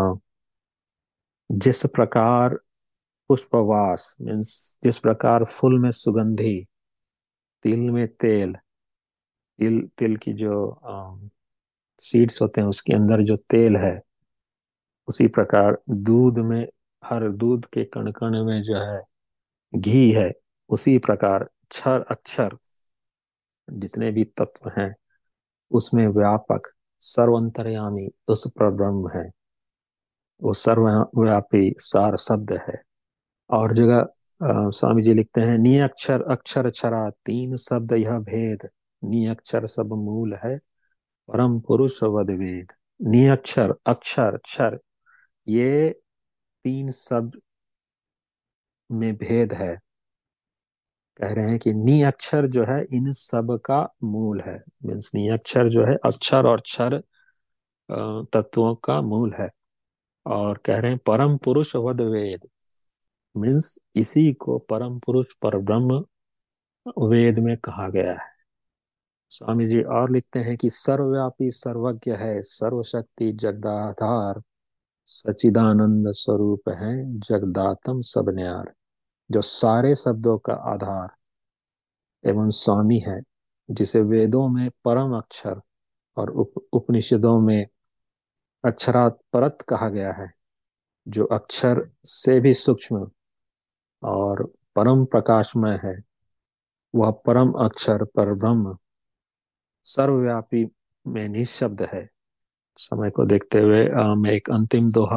जिस प्रकार पुष्पवास मीन्स जिस प्रकार फूल में सुगंधि, तिल में तेल, तिल तिल की जो सीड्स होते हैं उसके अंदर जो तेल है, उसी प्रकार दूध में, हर दूध के कण कण में जो है घी है, उसी प्रकार क्षर अक्षर जितने भी तत्व हैं उसमें व्यापक सर्वंतर्यामी उस परब्रह्म है। वो सर्वव्यापी सार शब्द है। और जगह स्वामी जी लिखते हैं, नी अक्षर अक्षर क्षरा तीन शब्द यह भेद, नी अक्षर सब मूल है परम पुरुष वद वेद। नी अक्षर अक्षर क्षर, ये तीन शब्द में भेद है। कह रहे हैं कि नी अक्षर जो है इन सब का मूल है। मीन्स नी अक्षर जो है अक्षर और क्षर तत्वों का मूल है। और कह रहे हैं परम पुरुष वद वेद, मीन्स इसी को परम पुरुष पर ब्रह्म वेद में कहा गया है। स्वामी जी और लिखते हैं कि सर्वव्यापी सर्वज्ञ है, सर्वशक्ति जगदाधार, सचिदानंद स्वरूप है जगदातम सब न्यार। जो सारे शब्दों का आधार एवं स्वामी है, जिसे वेदों में परम अक्षर और उपनिषदों में अक्षरात परत कहा गया है, जो अक्षर से भी सूक्ष्म और परम प्रकाशमय है, वह परम अक्षर पर ब्रह्म सर्वव्यापी में निःशब्द है। समय को देखते हुए मैं एक अंतिम दोहा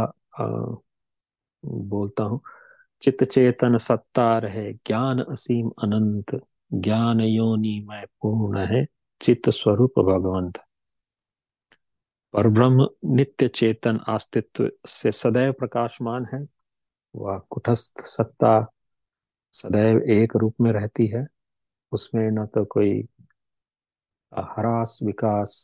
बोलता हूँ। चित्त चेतन सत्ता रहे, ज्ञान असीम अनंत, ज्ञान योनि में पूर्ण है, चित्त स्वरूप भगवंत। पर ब्रह्म नित्य चेतन अस्तित्व से सदैव प्रकाशमान है। वह कुटस्थ सत्ता सदैव एक रूप में रहती है। उसमें न तो कोई ह्रास विकास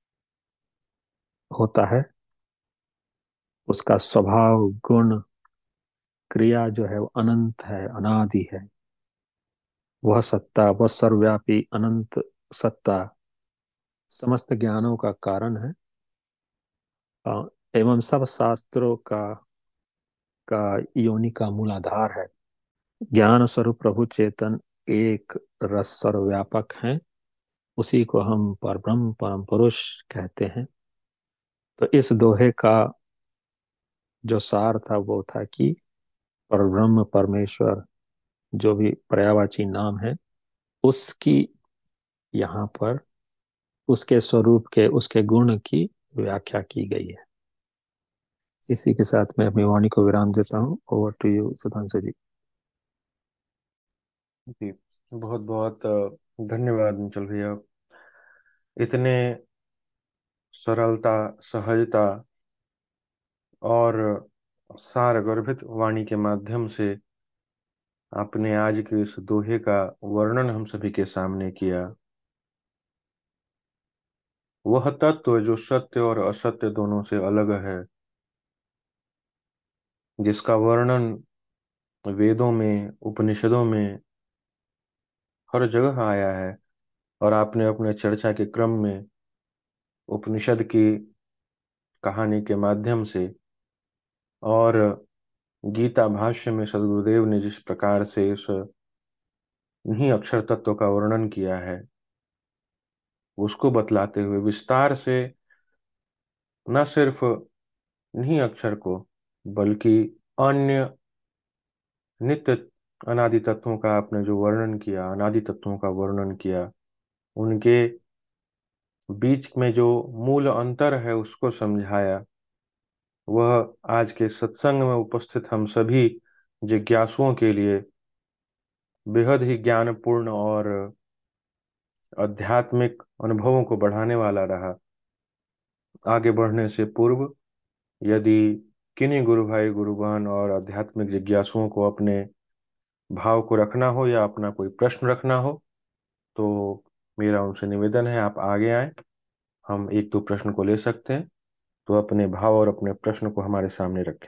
होता है। उसका स्वभाव गुण क्रिया जो है वो अनंत है, अनादि है। वह सत्ता, वह सर्वव्यापी अनंत सत्ता समस्त ज्ञानों का कारण है, एवं सब शास्त्रों का योनि का मूलाधार है। ज्ञान स्वरूप प्रभु चेतन एक रस सर्वव्यापक है। उसी को हम परब्रह्म परम पुरुष कहते हैं। तो इस दोहे का जो सार था वो था कि परब्रह्म परमेश्वर जो भी पर्यायवाची नाम है, उसकी यहाँ पर उसके स्वरूप के, उसके गुण की व्याख्या की गई है। इसी के साथ मैं अपनी वाणी को विराम देता हूँ। Over to you Sudhanshu ji. जी, बहुत बहुत धन्यवाद अंचल भैया। इतने सरलता, सहजता और सारगर्भित वाणी के माध्यम से आपने आज के इस दोहे का वर्णन हम सभी के सामने किया। वह तत्व जो सत्य और असत्य दोनों से अलग है, जिसका वर्णन वेदों में, उपनिषदों में हर जगह आया है, और आपने अपने चर्चा के क्रम में उपनिषद की कहानी के माध्यम से और गीता भाष्य में सदगुरुदेव ने जिस प्रकार से इस इन्हीं अक्षर तत्व का वर्णन किया है, उसको बतलाते हुए विस्तार से न सिर्फ इन्हीं अक्षर को बल्कि अन्य नित्य अनादि तत्वों का आपने जो वर्णन किया, अनादि तत्वों का वर्णन किया, उनके बीच में जो मूल अंतर है उसको समझाया, वह आज के सत्संग में उपस्थित हम सभी जिज्ञासुओं के लिए बेहद ही ज्ञानपूर्ण और आध्यात्मिक अनुभवों को बढ़ाने वाला रहा। आगे बढ़ने से पूर्व यदि किन्हीं गुरु भाई गुरु बहन और आध्यात्मिक जिज्ञासुओं को अपने भाव को रखना हो या अपना कोई प्रश्न रखना हो, तो मेरा उनसे निवेदन है आप आगे आए, हम एक दो प्रश्न को ले सकते हैं। तो अपने भाव और अपने प्रश्न को हमारे सामने रखें।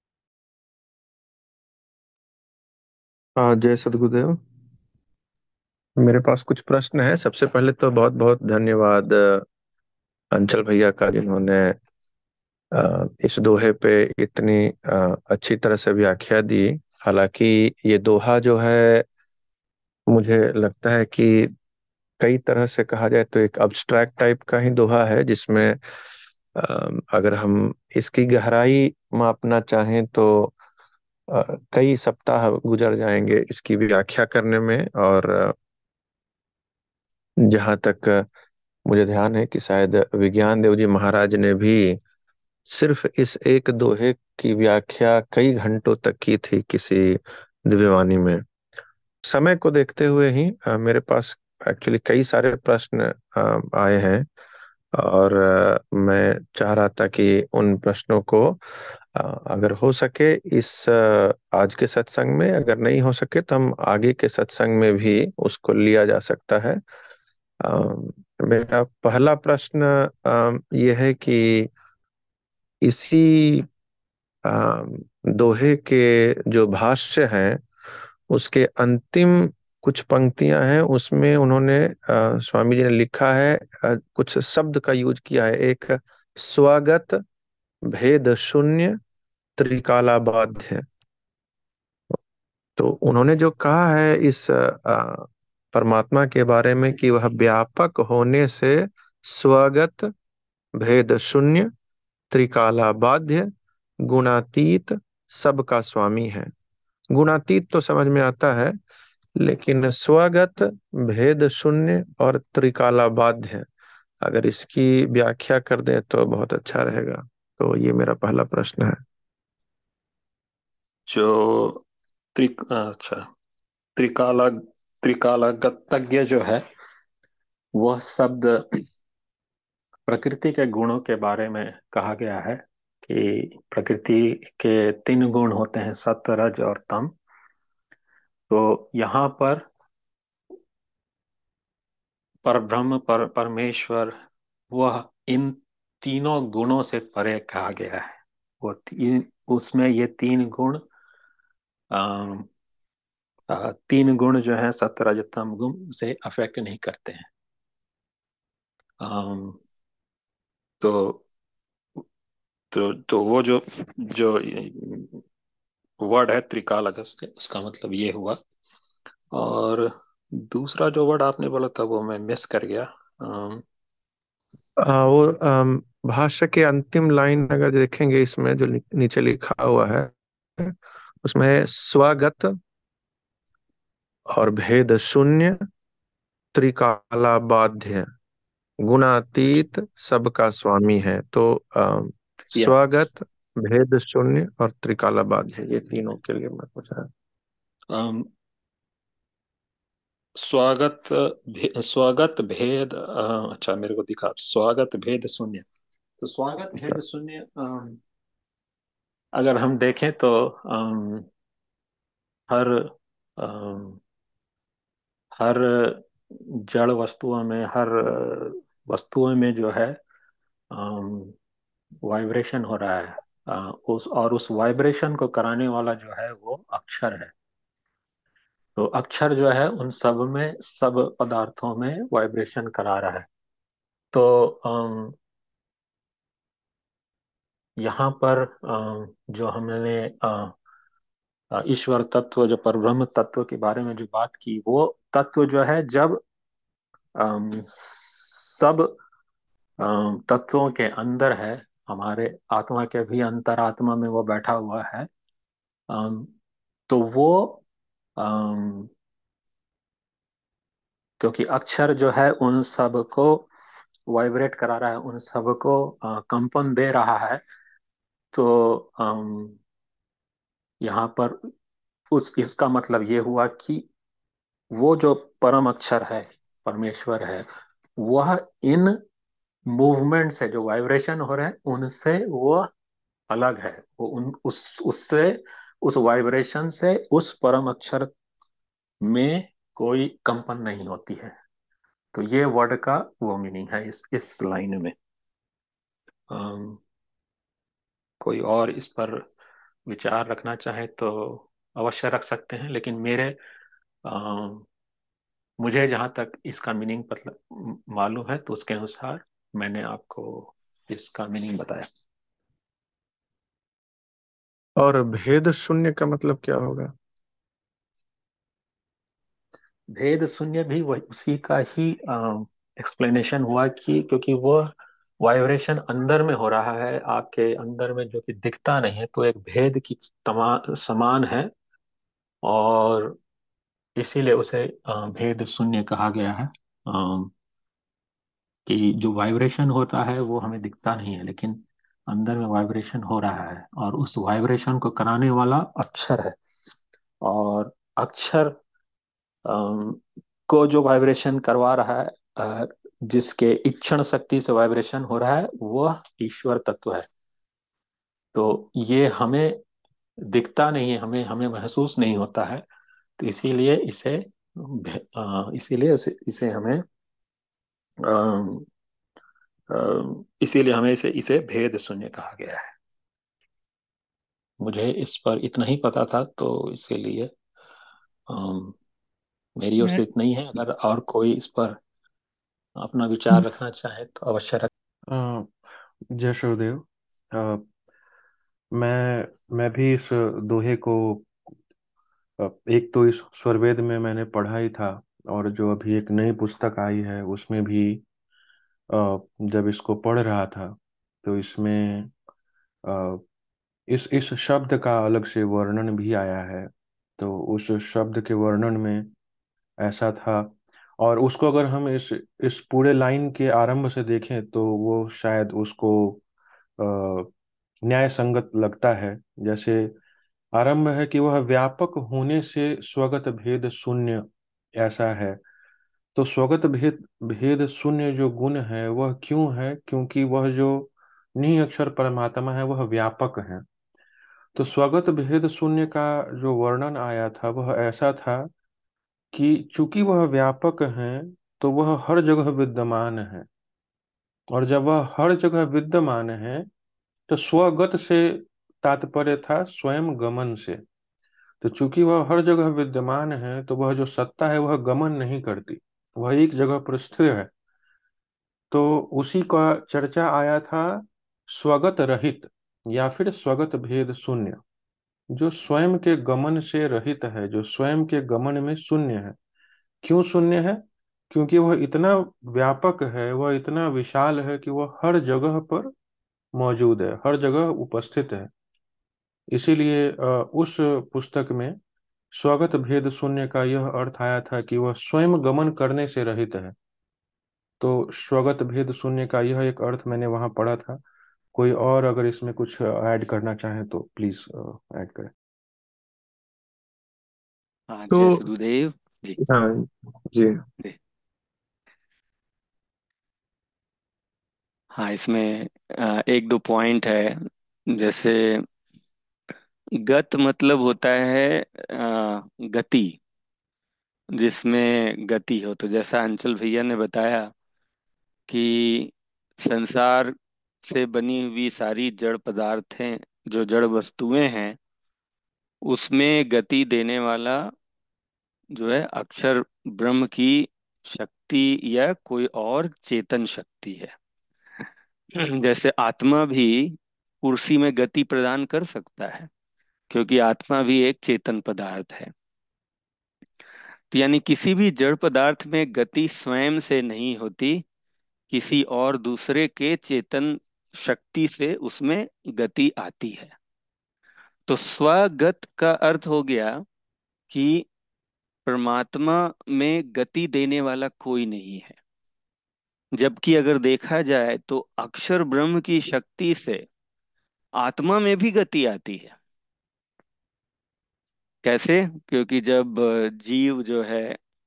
हाँ, जय सद्गुरुदेव। मेरे पास कुछ प्रश्न है। सबसे पहले तो बहुत बहुत धन्यवाद अंचल भैया का, जिन्होंने इस दोहे पे इतनी अच्छी तरह से व्याख्या दी। हालांकि ये दोहा जो है, मुझे लगता है कि कई तरह से कहा जाए तो एक अब्स्ट्रैक्ट टाइप का ही दोहा है, जिसमें अगर हम इसकी गहराई मापना चाहें तो कई सप्ताह गुजर जाएंगे इसकी व्याख्या करने में। और जहाँ तक मुझे ध्यान है कि शायद विज्ञान देव जी महाराज ने भी सिर्फ इस एक दोहे की व्याख्या कई घंटों तक की थी किसी दिव्यवाणी में। समय को देखते हुए ही मेरे पास एक्चुअली कई सारे प्रश्न आए हैं, और मैं चाह रहा था कि उन प्रश्नों को अगर हो सके इस आज के सत्संग में, अगर नहीं हो सके तो हम आगे के सत्संग में भी उसको लिया जा सकता है। मेरा पहला प्रश्न ये है कि इसी दोहे के जो भाष्य हैं, उसके अंतिम कुछ पंक्तियां हैं, उसमें उन्होंने स्वामी जी ने लिखा है, कुछ शब्द का यूज किया है। एक स्वागत भेद शून्य त्रिकालाबाध्य। तो उन्होंने जो कहा है इस परमात्मा के बारे में कि वह व्यापक होने से स्वगत भेद शून्य त्रिकालाबाध्य गुणातीत सबका स्वामी है। गुणातीत तो समझ में आता है, लेकिन स्वगत भेद शून्य और त्रिकालाबाध्य, अगर इसकी व्याख्या कर दें तो बहुत अच्छा रहेगा। तो ये मेरा पहला प्रश्न है। जो अच्छा, त्रिकाला त्रिकालागतज्ञ जो है, वह शब्द प्रकृति के गुणों के बारे में कहा गया है कि प्रकृति के तीन गुण होते हैं, सत्व रज और तम। तो यहाँ पर परब्रह्म परमेश्वर, वह इन तीनों गुणों से परे कहा गया है। उसमें ये तीन गुण, तीन गुण जो है सत्व रज तम गुण से अफेक्ट नहीं करते हैं। अम, तो वो जो जो वर्ड है त्रिकाल अगस्त्य, उसका मतलब ये हुआ। और दूसरा जो वर्ड आपने बोला था वो मैं मिस कर गया। वो भाष्य के अंतिम लाइन अगर देखेंगे, इसमें जो नीचे लिखा हुआ है, उसमें स्वागत और भेद शून्य त्रिकालाबाध्य गुणातीत सबका स्वामी है। तो यस। स्वागत भेद शून्य और त्रिकालाबाध्य, ये तीनों के लिए मैं पूछ रहा स्वागत भेद, अच्छा मेरे को दिखा स्वागत भेद शून्य। तो स्वागत भेद शून्य, अगर हम देखें तो हर अम, हर जड़ वस्तुओं में, हर वस्तुओं में जो है वाइब्रेशन हो रहा है। उस वाइब्रेशन को कराने वाला जो है वो अक्षर है। तो अक्षर जो है उन सब में, सब पदार्थों में वाइब्रेशन करा रहा है। तो यहाँ पर जो हमने ईश्वर तत्व, जो परब्रह्म तत्व के बारे में जो बात की, वो तत्व जो है जब सब तत्वों के अंदर है, हमारे आत्मा के भी अंतरात्मा में वो बैठा हुआ है। अम, तो वो अम, क्योंकि अक्षर जो है उन सब को वाइब्रेट करा रहा है, उन सब को कंपन दे रहा है। तो यहाँ पर उस इसका मतलब ये हुआ कि वो जो परम अक्षर है, परमेश्वर है, वह इन मूवमेंट से, जो वाइब्रेशन हो रहे हैं उनसे वो अलग है। वो उन उस उससे, उस वाइब्रेशन से उस परम अक्षर में कोई कंपन नहीं होती है। तो ये वर्ड का वो मीनिंग है इस लाइन में। अम, कोई और इस पर विचार रखना चाहे तो अवश्य रख सकते हैं, लेकिन अम, मुझे जहाँ तक इसका मीनिंग मतलब मालूम है, तो उसके अनुसार मैंने आपको इसका मीनिंग बताया। और भेद शून्य का मतलब क्या होगा? भेद शून्य भी वही, उसी का ही एक्सप्लेनेशन हुआ कि क्योंकि वो वाइब्रेशन अंदर में हो रहा है, आपके अंदर में, जो कि दिखता नहीं है, तो एक भेद की समान है। और इसीलिए उसे भेद शून्य कहा गया है। कि जो वाइब्रेशन होता है वो हमें दिखता नहीं है, लेकिन अंदर में वाइब्रेशन हो रहा है, और उस वाइब्रेशन को कराने वाला अक्षर है। और अक्षर अम, को जो वाइब्रेशन करवा रहा है, जिसके इक्षण शक्ति से वाइब्रेशन हो रहा है, वह ईश्वर तत्व है। तो ये हमें दिखता नहीं है, हमें हमें महसूस नहीं होता है। तो इसीलिए हमें इसीलिए हमें इसे भेद शून्य कहा गया है। मुझे इस पर इतना ही पता था, तो इसीलिए अम, मेरी ओर मैं से इतना ही है। अगर और कोई इस पर अपना विचार रखना चाहे तो अवश्य रख। अ, जय शिवदेव। अ, मैं भी इस दोहे को, एक तो इस स्वरवेद में मैंने पढ़ा ही था, और जो अभी एक नई पुस्तक आई है उसमें भी जब इसको पढ़ रहा था, तो इसमें अ, इस शब्द का अलग से वर्णन भी आया है। तो उस शब्द के वर्णन में ऐसा था, और उसको अगर हम इस पूरे लाइन के आरंभ से देखें तो वो शायद उसको अ, न्याय संगत लगता है। जैसे आरंभ है कि वह व्यापक होने से स्वगत भेद शून्य, ऐसा है। तो स्वगत भेद भेद शून्य जो गुण है वह क्यों है? क्योंकि वह जो निह अक्षर परमात्मा है वह व्यापक है। तो स्वगत भेद शून्य का जो वर्णन आया था वह ऐसा था कि चूंकि वह व्यापक है तो वह हर जगह विद्यमान है, और जब वह हर जगह विद्यमान है तो स्वगत से तात्पर्य था स्वयं गमन से। तो चूंकि वह हर जगह विद्यमान है तो वह जो सत्ता है वह गमन नहीं करती, वह एक जगह पर स्थिर है। तो उसी का चर्चा आया था स्वगत रहित, या फिर स्वगत भेद शून्य, जो स्वयं के गमन से रहित है, जो स्वयं के गमन में शून्य है। क्यों शून्य है? क्योंकि वह इतना व्यापक है, वह इतना विशाल है कि वह हर जगह पर मौजूद है, हर जगह उपस्थित है। इसीलिए उस पुस्तक में स्वगत भेद शून्य का यह अर्थ आया था कि वह स्वयं गमन करने से रहित है। तो स्वगत भेद शून्य का यह एक अर्थ मैंने वहां पढ़ा था। कोई और अगर इसमें कुछ ऐड करना चाहे तो प्लीज ऐड करें। हाँ, तो जय सदगुरुदेव जी। हाँ जी। दे- हाँ, इसमें एक दो पॉइंट है। जैसे गत मतलब होता है गति, जिसमें गति हो। तो जैसा अंचल भैया ने बताया कि संसार से बनी हुई सारी जड़ पदार्थें, जो जड़ वस्तुएं हैं, उसमें गति देने वाला जो है अक्षर ब्रह्म की शक्ति या कोई और चेतन शक्ति है। जैसे आत्मा भी कुर्सी में गति प्रदान कर सकता है, क्योंकि आत्मा भी एक चेतन पदार्थ है। तो यानी किसी भी जड़ पदार्थ में गति स्वयं से नहीं होती, किसी और दूसरे के चेतन शक्ति से उसमें गति आती है। तो स्वगत का अर्थ हो गया कि परमात्मा में गति देने वाला कोई नहीं है। जबकि अगर देखा जाए तो अक्षर ब्रह्म की शक्ति से आत्मा में भी गति आती है। कैसे? क्योंकि जब जीव जो है,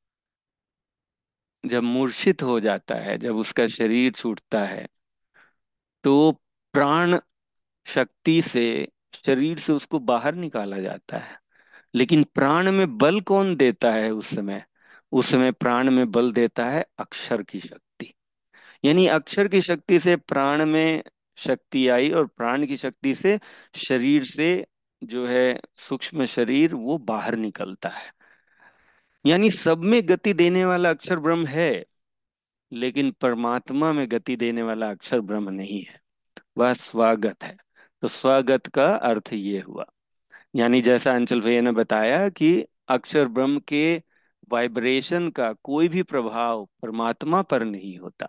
जब मूर्छित हो जाता है, जब उसका शरीर छूटता है, तो प्राण शक्ति से शरीर से उसको बाहर निकाला जाता है। लेकिन प्राण में बल कौन देता है उस समय? उस समय प्राण में बल देता है अक्षर की शक्ति। यानी अक्षर की शक्ति से प्राण में शक्ति आई, और प्राण की शक्ति से शरीर से जो है सूक्ष्म शरीर वो बाहर निकलता है। यानी सब में गति देने वाला अक्षर ब्रह्म है, लेकिन परमात्मा में गति देने वाला अक्षर ब्रह्म नहीं है, वह स्वागत है। तो स्वागत का अर्थ ये हुआ। यानी जैसा अंचल भैया ने बताया कि अक्षर ब्रह्म के वाइब्रेशन का कोई भी प्रभाव परमात्मा पर नहीं होता।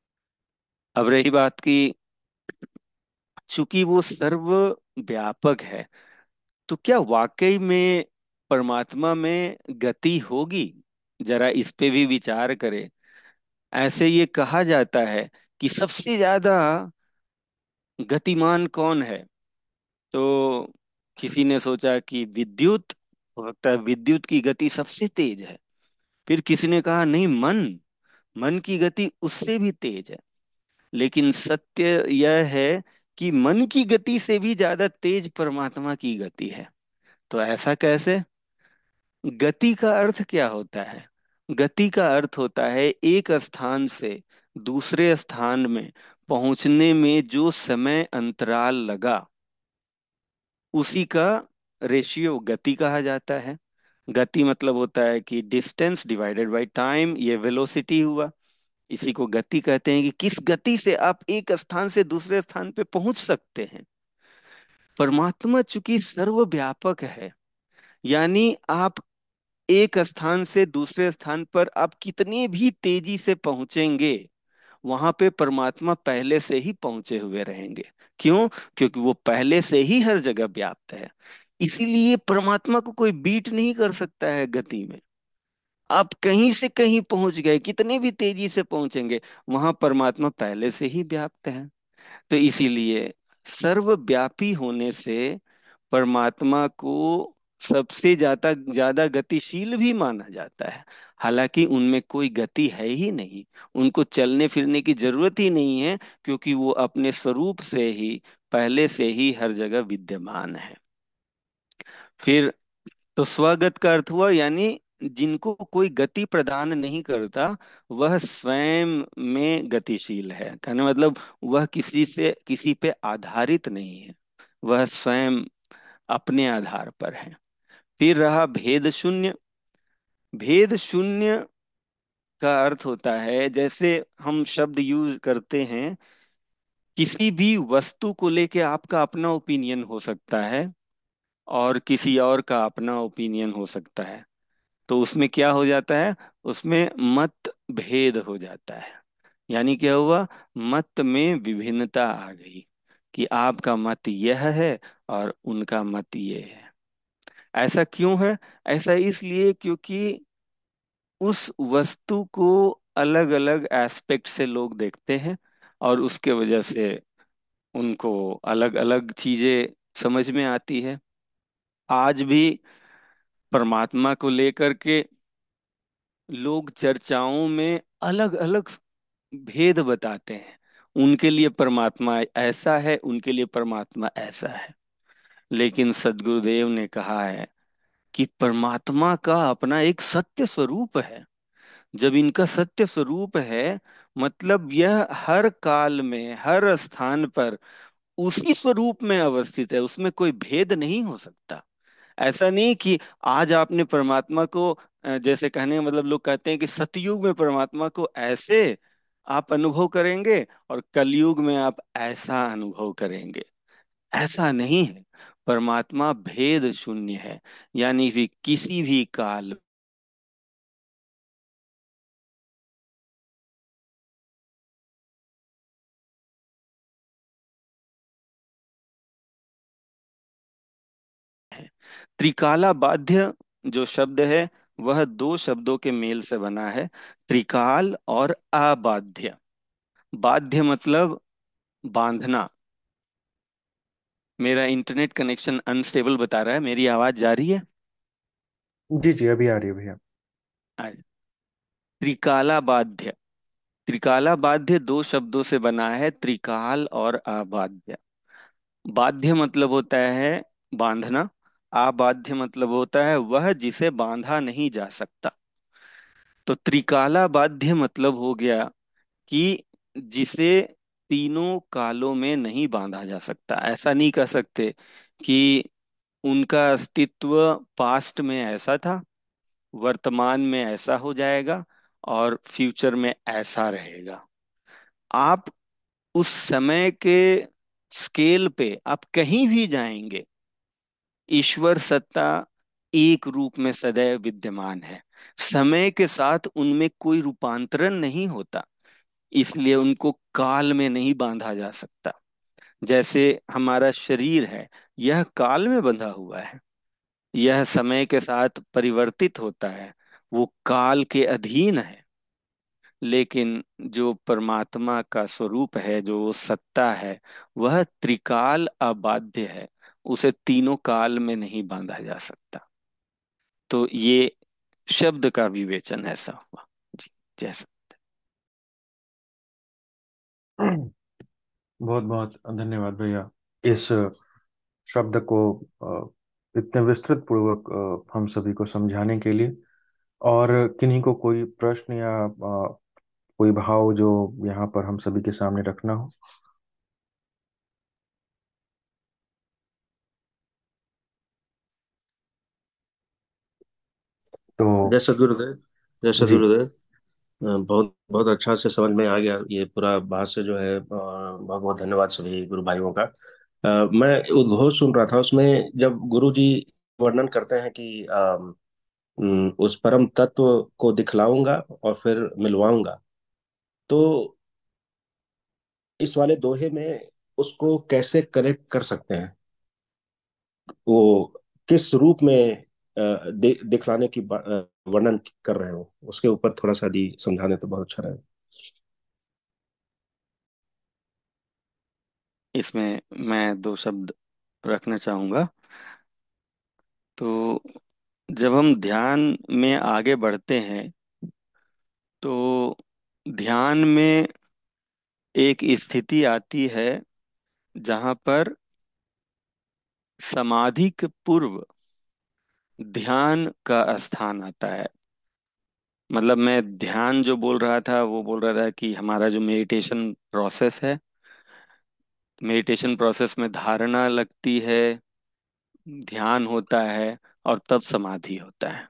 अब रही बात की, चूंकि वो सर्व व्यापक है, तो क्या वाकई में परमात्मा में गति होगी? जरा इस पे भी विचार करें। ऐसे ये कहा जाता है कि सबसे ज्यादा गतिमान कौन है? तो किसी ने सोचा कि विद्युत, हो सकता है विद्युत की गति सबसे तेज है। फिर किसी ने कहा नहीं, मन, मन की गति उससे भी तेज है। लेकिन सत्य यह है कि मन की गति से भी ज्यादा तेज परमात्मा की गति है। तो ऐसा कैसे? गति का अर्थ क्या होता है? गति का अर्थ होता है एक स्थान से दूसरे स्थान में पहुंचने में जो समय अंतराल लगा, उसी का रेशियो गति कहा जाता है। गति मतलब होता है कि डिस्टेंस डिवाइडेड बाय टाइम, ये वेलोसिटी हुआ। इसी को गति कहते हैं कि किस गति से आप एक स्थान से दूसरे स्थान पे पहुंच सकते हैं। परमात्मा चूंकि सर्वव्यापक है, यानी आप एक स्थान से दूसरे स्थान पर आप कितनी भी तेजी से पहुंचेंगे, वहां पे परमात्मा पहले से ही पहुंचे हुए रहेंगे। क्यों? क्योंकि वो पहले से ही हर जगह व्याप्त है। इसीलिए परमात्मा को कोई बीट नहीं कर सकता है गति में। आप कहीं से कहीं पहुंच गए, कितने भी तेजी से पहुंचेंगे, वहां परमात्मा पहले से ही व्याप्त है। तो इसीलिए सर्वव्यापी होने से परमात्मा को सबसे ज्यादा ज्यादा गतिशील भी माना जाता है। हालांकि उनमें कोई गति है ही नहीं, उनको चलने फिरने की जरूरत ही नहीं है, क्योंकि वो अपने स्वरूप से ही पहले से ही हर जगह विद्यमान है। फिर तो स्वगत का अर्थ हुआ, यानी जिनको कोई गति प्रदान नहीं करता, वह स्वयं में गतिशील है। कहने मतलब वह किसी से किसी पे आधारित नहीं है, वह स्वयं अपने आधार पर है। फिर रहा भेद शून्य। भेद शून्य का अर्थ होता है, जैसे हम शब्द यूज करते हैं, किसी भी वस्तु को लेके आपका अपना ओपिनियन हो सकता है और किसी और का अपना ओपिनियन हो सकता है। तो उसमें क्या हो जाता है? उसमें मत भेद हो जाता है। यानी क्या हुआ? मत में विभिन्नता आ गई कि आपका मत यह है और उनका मत ये है। ऐसा क्यों है? ऐसा इसलिए क्योंकि उस वस्तु को अलग अलग एस्पेक्ट से लोग देखते हैं, और उसके वजह से उनको अलग अलग चीजें समझ में आती है। आज भी परमात्मा को लेकर के लोग चर्चाओं में अलग अलग भेद बताते हैं। उनके लिए परमात्मा ऐसा है, उनके लिए परमात्मा ऐसा है। लेकिन सदगुरुदेव ने कहा है कि परमात्मा का अपना एक सत्य स्वरूप है। जब इनका सत्य स्वरूप है, मतलब यह हर काल में हर स्थान पर उसी स्वरूप में अवस्थित है, उसमें कोई भेद नहीं हो सकता। ऐसा नहीं कि आज आपने परमात्मा को जैसे कहने का मतलब, लोग कहते हैं कि सतयुग में परमात्मा को ऐसे आप अनुभव करेंगे और कलयुग में आप ऐसा अनुभव करेंगे। ऐसा नहीं है। परमात्मा भेद शून्य है, यानी भी किसी भी काल त्रिकाला बाध्य जो शब्द है वह दो शब्दों के मेल से बना है, त्रिकाल और अबाध्य। बाध्य मतलब बांधना। मेरा इंटरनेट कनेक्शन अनस्टेबल बता रहा है, मेरी आवाज जा रही है? जी जी, अभी आ रही है भैया। आज त्रिकाला बाध्य, त्रिकाला बाध्य दो शब्दों से बना है, त्रिकाल और अबाध्य। बाध्य मतलब होता है बांधना, अबाध्य मतलब होता है वह जिसे बांधा नहीं जा सकता। तो त्रिकाला बाध्य मतलब हो गया कि जिसे तीनों कालों में नहीं बांधा जा सकता। ऐसा नहीं कह सकते कि उनका अस्तित्व पास्ट में ऐसा था, वर्तमान में ऐसा हो जाएगा और फ्यूचर में ऐसा रहेगा। आप उस समय के स्केल पे आप कहीं भी जाएंगे, ईश्वर सत्ता एक रूप में सदैव विद्यमान है। समय के साथ उनमें कोई रूपांतरण नहीं होता, इसलिए उनको काल में नहीं बांधा जा सकता। जैसे हमारा शरीर है, यह काल में बंधा हुआ है, यह समय के साथ परिवर्तित होता है, वो काल के अधीन है। लेकिन जो परमात्मा का स्वरूप है, जो वो सत्ता है, वह त्रिकाल अबाध्य है, उसे तीनों काल में नहीं बांधा जा सकता। तो ये शब्द का विवेचन ऐसा हुआ। जी, जैसा। बहुत बहुत धन्यवाद भैया इस शब्द को इतने विस्तृत पूर्वक हम सभी को समझाने के लिए। और किन्हीं को कोई प्रश्न या कोई भाव जो यहाँ पर हम सभी के सामने रखना हो? तो जय सद्गुरुदेव। जय जी। सद्गुरुदेव। बहुत बहुत अच्छा से समझ में आ गया ये पूरा भाष्य जो है। बहुत बहुत धन्यवाद सभी गुरु भाइयों का। मैं उद्घोष सुन रहा था, उसमें जब गुरु जी वर्णन करते हैं कि उस परम तत्व को दिखलाऊंगा और फिर मिलवाऊंगा, तो इस वाले दोहे में उसको कैसे कनेक्ट कर सकते हैं? वो किस रूप में दिखलाने की वर्णन कर रहे हो, उसके ऊपर थोड़ा सा यदि समझाने तो बहुत अच्छा रहेगा। इसमें मैं दो शब्द रखना चाहूंगा। तो जब हम ध्यान में आगे बढ़ते हैं, तो ध्यान में एक स्थिति आती है जहां पर समाधि के पूर्व ध्यान का स्थान आता है। मतलब मैं ध्यान जो बोल रहा था वो बोल रहा था कि हमारा जो मेडिटेशन प्रोसेस है, मेडिटेशन प्रोसेस में धारणा लगती है, ध्यान होता है और तब समाधि होता है।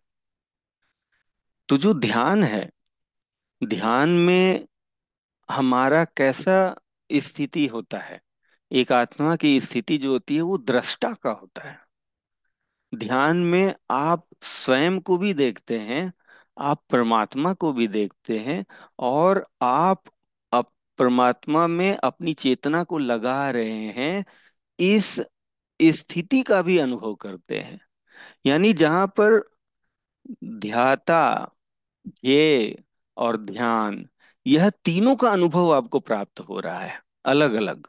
तो जो ध्यान है, ध्यान में हमारा कैसा स्थिति होता है, एक आत्मा की स्थिति जो होती है वो दृष्टा का होता है। ध्यान में आप स्वयं को भी देखते हैं, आप परमात्मा को भी देखते हैं, और आप परमात्मा में अपनी चेतना को लगा रहे हैं, इस स्थिति का भी अनुभव करते हैं। यानी जहां पर ध्याता, ये और ध्यान, यह तीनों का अनुभव आपको प्राप्त हो रहा है अलग अलग,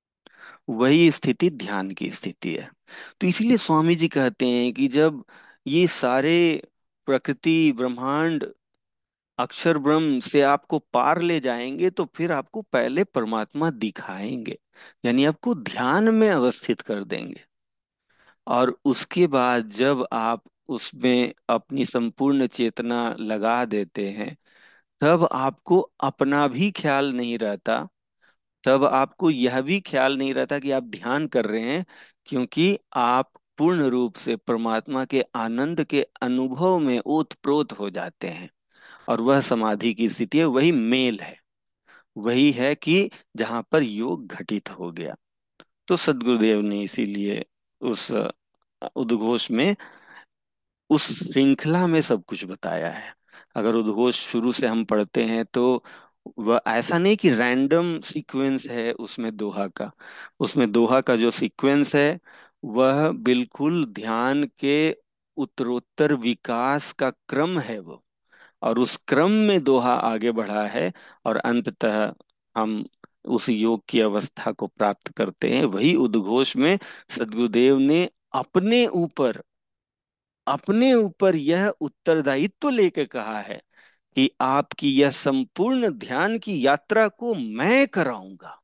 वही स्थिति ध्यान की स्थिति है। तो इसीलिए स्वामी जी कहते हैं कि जब ये सारे प्रकृति ब्रह्मांड अक्षर ब्रह्म से आपको पार ले जाएंगे, तो फिर आपको पहले परमात्मा दिखाएंगे, यानी आपको ध्यान में अवस्थित कर देंगे। और उसके बाद जब आप उसमें अपनी संपूर्ण चेतना लगा देते हैं, तब आपको अपना भी ख्याल नहीं रहता, तब आपको यह भी ख्याल नहीं रहता कि आप ध्यान कर रहे हैं, क्योंकि आप पूर्ण रूप से परमात्मा के आनंद के अनुभव में ओत प्रोत हो जाते हैं। और वह समाधि की स्थिति है, वही मेल है, वही है कि जहां पर योग घटित हो गया। तो सदगुरुदेव ने इसीलिए उस उद्घोष में, उस श्रृंखला में सब कुछ बताया है। अगर उद्घोष शुरू से हम पढ़ते हैं तो वह ऐसा नहीं कि रैंडम सीक्वेंस है उसमें दोहा का। उसमें दोहा का जो सीक्वेंस है वह बिल्कुल ध्यान के उत्तरोत्तर विकास का क्रम है वो, और उस क्रम में दोहा आगे बढ़ा है, और अंततः हम उस योग की अवस्था को प्राप्त करते हैं। वही उद्घोष में सद्गुरुदेव ने अपने ऊपर अपने ऊपर यह उत्तरदायित्व लेके कहा है कि आपकी यह संपूर्ण ध्यान की यात्रा को मैं कराऊंगा,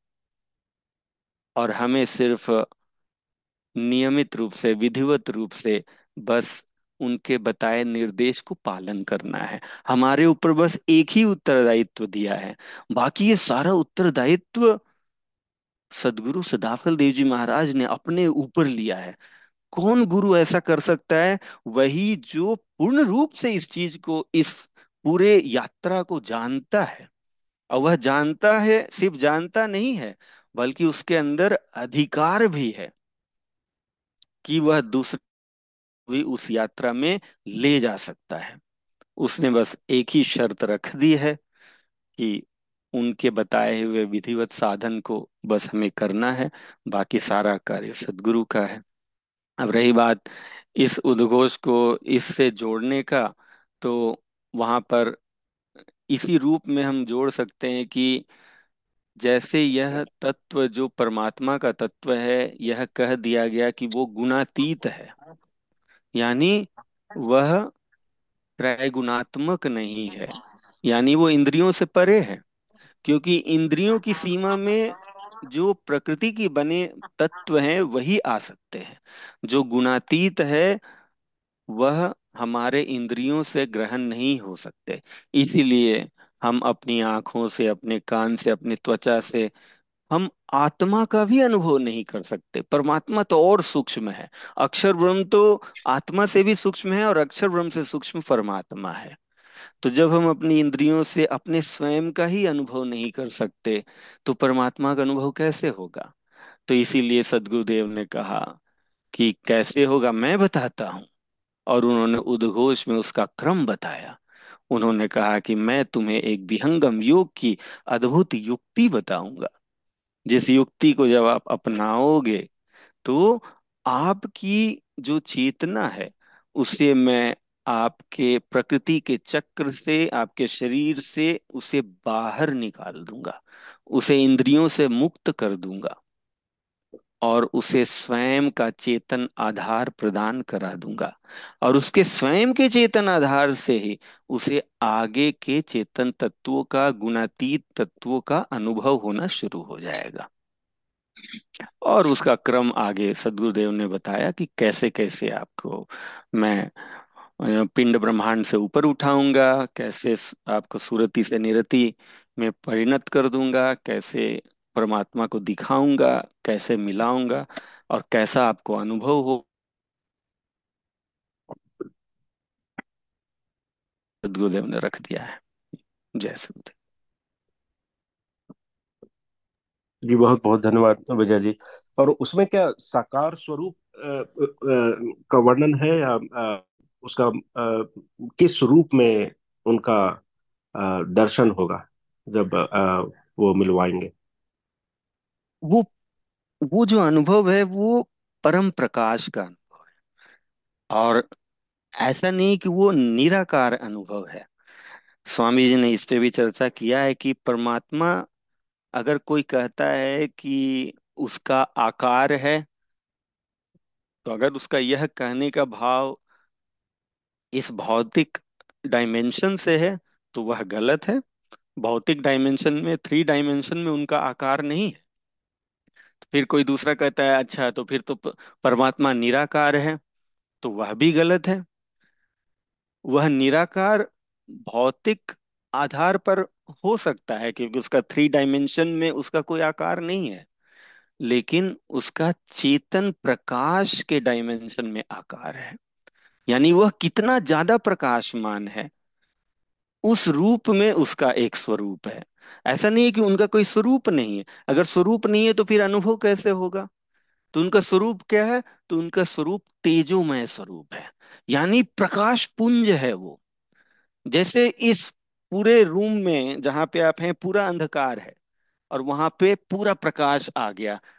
और हमें सिर्फ नियमित रूप से, विधिवत रूप से बस उनके बताए निर्देश को पालन करना है। हमारे ऊपर बस एक ही उत्तरदायित्व दिया है, बाकी ये सारा उत्तरदायित्व सदगुरु सदाफल देव जी महाराज ने अपने ऊपर लिया है। कौन गुरु ऐसा कर सकता है? वही जो पूर्ण रूप से इस चीज को, इस पूरे यात्रा को जानता है। और वह जानता है, सिर्फ जानता नहीं है, बल्कि उसके अंदर अधिकार भी है कि वह दूसरे भी उस यात्रा में ले जा सकता है। उसने बस एक ही शर्त रख दी है कि उनके बताए हुए विधिवत साधन को बस हमें करना है, बाकी सारा कार्य सदगुरु का है। अब रही बात इस उद्घोष को इससे जोड़ने का, तो वहां पर इसी रूप में हम जोड़ सकते हैं कि जैसे यह तत्व जो परमात्मा का तत्व है, यह कह दिया गया कि वो गुणातीत है, यानी वह त्रैगुणात्मक नहीं है, यानी वो इंद्रियों से परे है। क्योंकि इंद्रियों की सीमा में जो प्रकृति की बने तत्व हैं वही आ सकते हैं। जो गुणातीत है वह हमारे इंद्रियों से ग्रहण नहीं हो सकते। इसीलिए हम अपनी आंखों से, अपने कान से, अपनी त्वचा से हम आत्मा का भी अनुभव नहीं कर सकते। परमात्मा तो और सूक्ष्म है। अक्षर ब्रह्म तो आत्मा से भी सूक्ष्म है, और अक्षर ब्रह्म से सूक्ष्म परमात्मा है। तो जब हम अपनी इंद्रियों से अपने स्वयं का ही अनुभव नहीं कर सकते, तो परमात्मा का अनुभव कैसे होगा? तो इसीलिए सदगुरुदेव ने कहा कि कैसे होगा मैं बताता हूँ, और उन्होंने उद्घोष में उसका क्रम बताया। उन्होंने कहा कि मैं तुम्हें एक विहंगम योग की अद्भुत युक्ति बताऊंगा, जिस युक्ति को जब आप अपनाओगे तो आपकी जो चेतना है उसे मैं आपके प्रकृति के चक्र से, आपके शरीर से उसे बाहर निकाल दूंगा, उसे इंद्रियों से मुक्त कर दूंगा, और उसे स्वयं का चेतन आधार प्रदान करा दूंगा। और उसके स्वयं के चेतन आधार से ही उसे आगे के चेतन तत्वों का, गुणातीत तत्वों का अनुभव होना शुरू हो जाएगा। और उसका क्रम आगे सदगुरुदेव ने बताया कि कैसे कैसे आपको मैं पिंड ब्रह्मांड से ऊपर उठाऊंगा, कैसे आपको सुरति से निरति में परिणत कर दूंगा, कैसे परमात्मा को दिखाऊंगा, कैसे मिलाऊंगा, और कैसा आपको अनुभव हो। सदगुरुदेव ने रख दिया है। जय सदगुरुदेव। जी बहुत बहुत धन्यवाद विजय जी। और उसमें क्या साकार स्वरूप का वर्णन है, या उसका किस रूप में उनका दर्शन होगा जब वो मिलवाएंगे? वो वो जो अनुभव है वो परम प्रकाश का अनुभव है, और ऐसा नहीं कि वो निराकार अनुभव है। स्वामी जी ने इस पे भी चर्चा किया है कि परमात्मा, अगर कोई कहता है कि उसका आकार है, तो अगर उसका यह कहने का भाव इस भौतिक डायमेंशन से है तो वह गलत है। भौतिक डायमेंशन में, 3 डायमेंशन में उनका आकार नहीं है। तो फिर कोई दूसरा कहता है अच्छा तो फिर तो परमात्मा निराकार है, तो वह भी गलत है। वह निराकार भौतिक आधार पर हो सकता है क्योंकि उसका 3 डायमेंशन में उसका कोई आकार नहीं है, लेकिन उसका चेतन प्रकाश के डायमेंशन में आकार है। यानी वह कितना ज्यादा प्रकाशमान है, उस रूप में उसका एक स्वरूप है। ऐसा नहीं है कि उनका कोई स्वरूप नहीं है। अगर स्वरूप नहीं है तो फिर अनुभव कैसे होगा? तो उनका स्वरूप क्या है? तो उनका स्वरूप तेजोमय स्वरूप है, यानी प्रकाश पुंज है वो। जैसे इस पूरे रूम में जहां पे आप हैं पूरा अंधकार है, और वहां पे पूरा प्रकाश आ गया,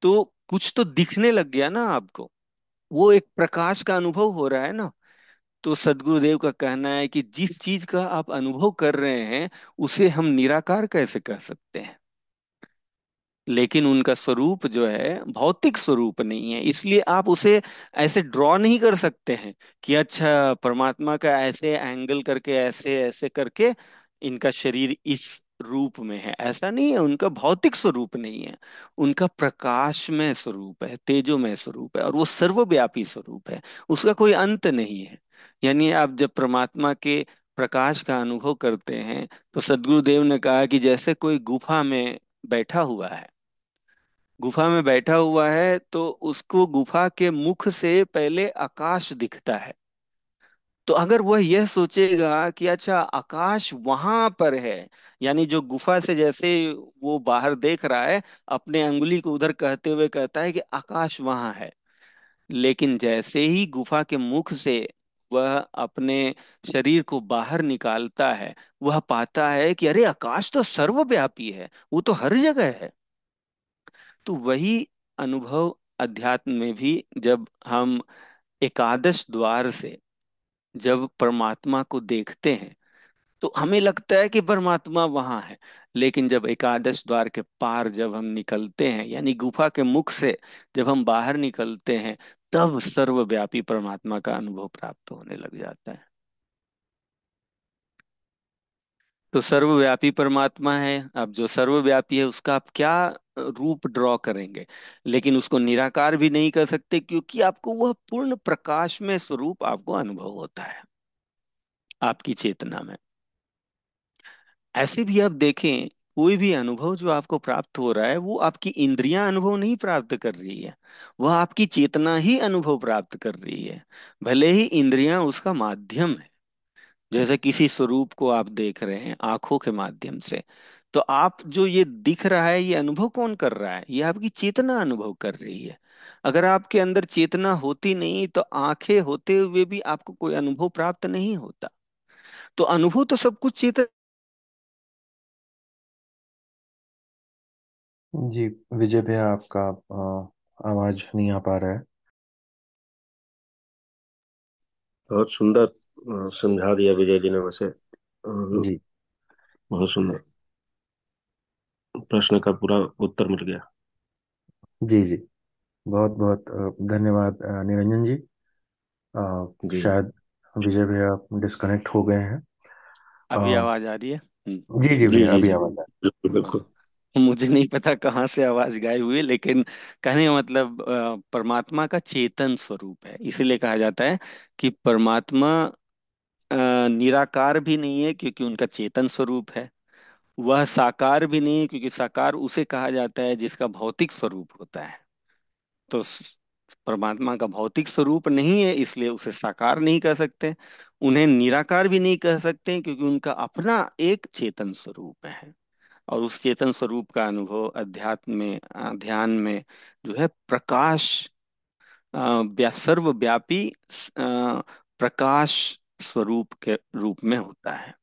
तो कुछ तो दिखने लग गया ना आपको, वो एक प्रकाश का अनुभव हो रहा है ना। तो सदगुरुदेव का कहना है कि जिस चीज का आप अनुभव कर रहे हैं उसे हम निराकार कैसे कह सकते हैं। लेकिन उनका स्वरूप जो है भौतिक स्वरूप नहीं है, इसलिए आप उसे ऐसे ड्रॉ नहीं कर सकते हैं कि अच्छा परमात्मा का ऐसे एंगल करके ऐसे ऐसे करके इनका शरीर इस रूप में है। ऐसा नहीं है, उनका भौतिक स्वरूप नहीं है। उनका प्रकाशमय स्वरूप है, तेजोमय स्वरूप है, और वो सर्वव्यापी स्वरूप है। उसका कोई अंत नहीं है। यानी आप जब परमात्मा के प्रकाश का अनुभव करते हैं तो सदगुरुदेव ने कहा कि जैसे कोई गुफा में बैठा हुआ है, गुफा में बैठा हुआ है तो उसको गुफा के मुख से पहले आकाश दिखता है। तो अगर वह यह सोचेगा कि अच्छा आकाश वहां पर है, यानी जो गुफा से जैसे वो बाहर देख रहा है, अपने अंगुली को उधर कहते हुए कहता है कि आकाश वहां है। लेकिन जैसे ही गुफा के मुख से वह अपने शरीर को बाहर निकालता है, वह पाता है कि अरे आकाश तो सर्वव्यापी है, वो तो हर जगह है। तो वही अनुभव अध्यात्म में भी, जब हम एकादश द्वार से जब परमात्मा को देखते हैं तो हमें लगता है कि परमात्मा वहां है। लेकिन जब एकादश द्वार के पार जब हम निकलते हैं, यानी गुफा के मुख से जब हम बाहर निकलते हैं, तब सर्वव्यापी परमात्मा का अनुभव प्राप्त होने लग जाता है। तो सर्वव्यापी परमात्मा है। अब जो सर्वव्यापी है उसका आप क्या रूप ड्रॉ करेंगे। लेकिन उसको निराकार भी नहीं कर सकते, क्योंकि आपको वह पूर्ण प्रकाश में स्वरूप आपको अनुभव होता है आपकी चेतना में। ऐसे भी आप देखें, कोई भी अनुभव जो आपको प्राप्त हो रहा है वो आपकी इंद्रियां अनुभव नहीं प्राप्त कर रही है, वह आपकी चेतना ही अनुभव प्राप्त कर रही है। भले ही इंद्रियां उसका माध्यम है। जैसे किसी स्वरूप को आप देख रहे हैं आंखों के माध्यम से, तो आप जो ये दिख रहा है ये अनुभव कौन कर रहा है, ये आपकी चेतना अनुभव कर रही है। अगर आपके अंदर चेतना होती नहीं तो आंखें होते हुए भी आपको कोई अनुभव प्राप्त नहीं होता। तो अनुभव तो सब कुछ चेतना। जी विजय भैया, आपका आवाज नहीं आ पा रहा है। बहुत सुंदर समझा दिया विजय जी ने वैसे। जी बहुत सुंदर। प्रश्न का पूरा उत्तर मिल गया। जी जी, बहुत बहुत धन्यवाद निरंजन जी। जी शायद विजय भैया डिस्कनेक्ट हो गए हैं। अभी अ, आवाज आ रही है। जी जी जी भैया, जी अभी जी आवाज आ बिल्कुल हाँ, बिल्कुल। मुझे नहीं पता कहाँ से आवाज गायब हुई, लेकिन कहने का मतलब परमात्मा का चेतन स्वरूप है, इसीलिए कहा जाता है कि परमात्मा निराकार भी नहीं है क्योंकि उनका चेतन स्वरूप है। वह साकार भी नहीं है क्योंकि साकार उसे कहा जाता है जिसका भौतिक स्वरूप होता है। तो परमात्मा का भौतिक स्वरूप नहीं है, इसलिए उसे साकार नहीं कह सकते। उन्हें निराकार भी नहीं कह सकते क्योंकि उनका अपना एक चेतन स्वरूप है। और उस चेतन स्वरूप का अनुभव अध्यात्म में, ध्यान में जो है प्रकाश, सर्वव्यापी प्रकाश स्वरूप के रूप में होता है।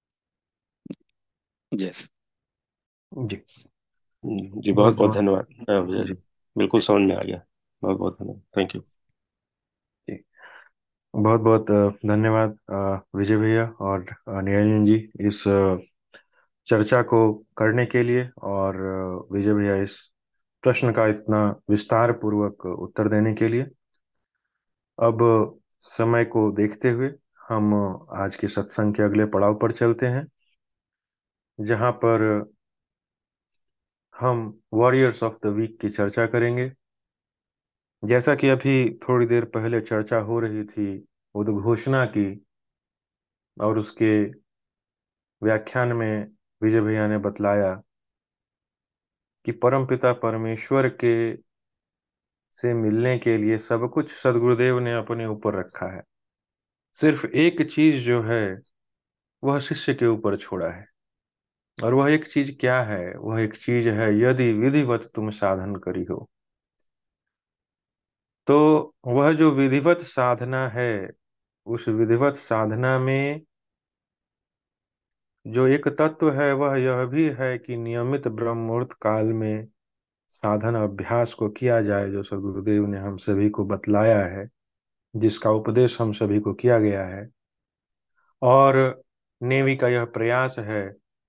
जैसे जी। जी बहुत बहुत बहुत बहुत धन्यवाद विजय जी। जी बिल्कुल समझ में आ गया। बहुत बहुत धन्यवाद। Thank you. जी, बहुत बहुत धन्यवाद विजय भैया और निरंजन जी, इस चर्चा को करने के लिए, और विजय भैया इस प्रश्न का इतना विस्तार पूर्वक उत्तर देने के लिए। अब समय को देखते हुए हम आज के सत्संग के अगले पड़ाव पर चलते हैं, जहां पर हम वॉरियर्स ऑफ द वीक की चर्चा करेंगे। जैसा कि अभी थोड़ी देर पहले चर्चा हो रही थी उद्घोषणा की, और उसके व्याख्यान में विजय भैया ने बतलाया कि परमपिता परमेश्वर के से मिलने के लिए सब कुछ सदगुरुदेव ने अपने ऊपर रखा है। सिर्फ एक चीज जो है वह शिष्य के ऊपर छोड़ा है। और वह एक चीज क्या है? वह एक चीज है, यदि विधिवत तुम साधन करी हो। तो वह जो विधिवत साधना है, उस विधिवत साधना में जो एक तत्व है वह यह भी है कि नियमित ब्रह्म मुहूर्त काल में साधन अभ्यास को किया जाए जो सदगुरुदेव ने हम सभी को बतलाया है, जिसका उपदेश हम सभी को किया गया है। और नेवी का यह प्रयास है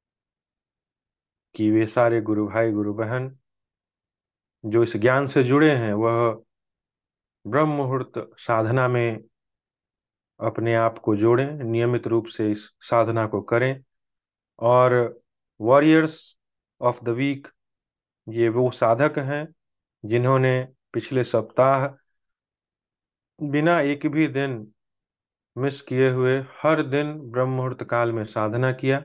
कि वे सारे गुरु भाई गुरु बहन जो इस ज्ञान से जुड़े हैं वह ब्रह्म मुहूर्त साधना में अपने आप को जोड़ें, नियमित रूप से इस साधना को करें। और वॉरियर्स ऑफ द वीक ये वो साधक हैं जिन्होंने पिछले सप्ताह बिना एक भी दिन मिस किए हुए हर दिन ब्रह्म मुहूर्त काल में साधना किया।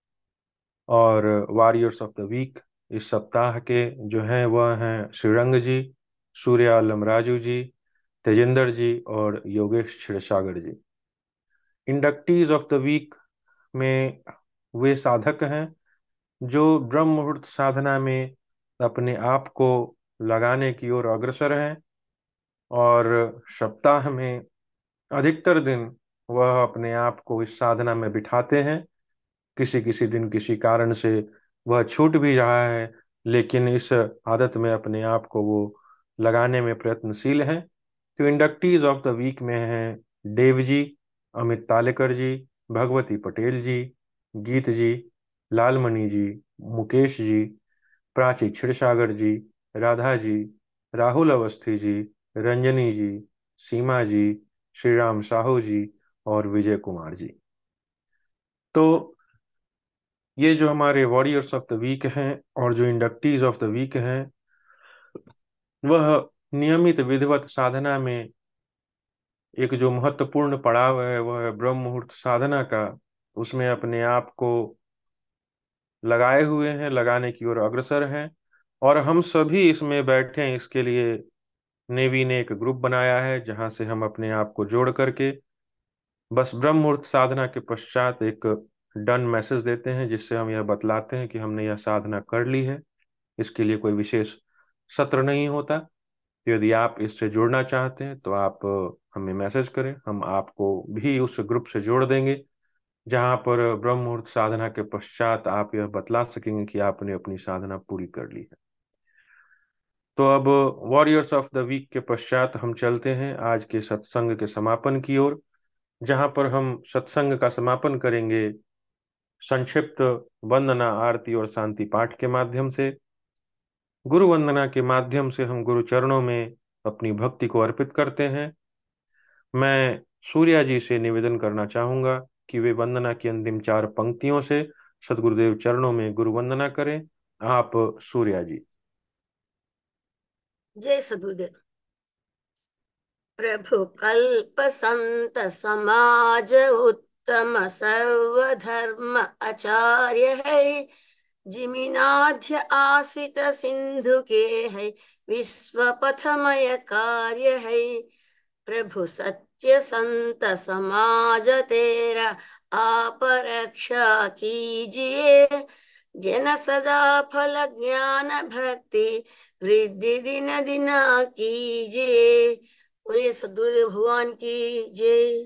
और वॉरियर्स ऑफ द वीक इस सप्ताह के जो हैं वह हैं श्रीरंग जी, सूर्य आलम राजू जी, तेजेंद्र जी और Yogesh Kshirsagar ji. Inductees of the week में वे साधक हैं जो ब्रह्म मुहूर्त साधना में अपने आप को लगाने की ओर अग्रसर हैं और सप्ताह में अधिकतर दिन वह अपने आप को इस साधना में बिठाते हैं। किसी किसी दिन किसी कारण से वह छूट भी रहा है, लेकिन इस आदत में अपने आप को वो लगाने में प्रयत्नशील हैं। तो इंडक्टीज ऑफ द वीक में हैं देव जी, अमित तालेकर जी, भगवती पटेल जी, गीत जी, लालमणि जी, मुकेश जी, प्राची क्षीरसागर जी, राधा जी, राहुल अवस्थी जी, रंजनी जी, सीमा जी, श्री राम साहू जी और विजय कुमार जी। तो ये जो हमारे वॉरियर्स ऑफ द वीक हैं और जो इंडक्टीज ऑफ द वीक हैं वह नियमित विधिवत साधना में एक जो महत्वपूर्ण पड़ाव है वह है ब्रह्म मुहूर्त साधना का। उसमें अपने आप को लगाए हुए हैं, लगाने की ओर अग्रसर हैं। और हम सभी इसमें बैठे हैं, इसके लिए नेवी ने एक ग्रुप बनाया है जहां से हम अपने आप को जोड़ करके बस ब्रह्म मुहूर्त साधना के पश्चात एक डन मैसेज देते हैं, जिससे हम यह बतलाते हैं कि हमने यह साधना कर ली है। इसके लिए कोई विशेष सत्र नहीं होता। तो यदि आप इससे जुड़ना चाहते हैं तो आप हमें मैसेज करें, हम आपको भी उस ग्रुप से जोड़ देंगे जहां पर ब्रह्म मुहूर्त साधना के पश्चात आप यह बतला सकेंगे कि आपने अपनी साधना पूरी कर ली है। तो अब वॉरियर्स ऑफ द वीक के पश्चात हम चलते हैं आज के सत्संग के समापन की ओर, जहां पर हम सत्संग का समापन करेंगे संक्षिप्त वंदना आरती और शांति पाठ के माध्यम से। गुरु वंदना के माध्यम से हम गुरु चरणों में अपनी भक्ति को अर्पित करते हैं। मैं सूर्या जी से निवेदन करना चाहूंगा कि वे वंदना की अंतिम चार पंक्तियों से सदगुरुदेव चरणों में गुरु वंदना करें। आप सूर्या जी। जय सदगुरुदेव। प्रभु कल्प संत समाज उत्तम सर्वधर्म आचार्य है। जिमिनाध्य आसित सिंधु के है, विश्व पथमय कार्य है। प्रभु सत्य संत समाज तेरा आप रक्षा कीजिए। जन सदा फल ज्ञान भक्ति वृद्धि दिन दिन कीजिए। बोलिए सद्गुरुदेव भगवान की जय।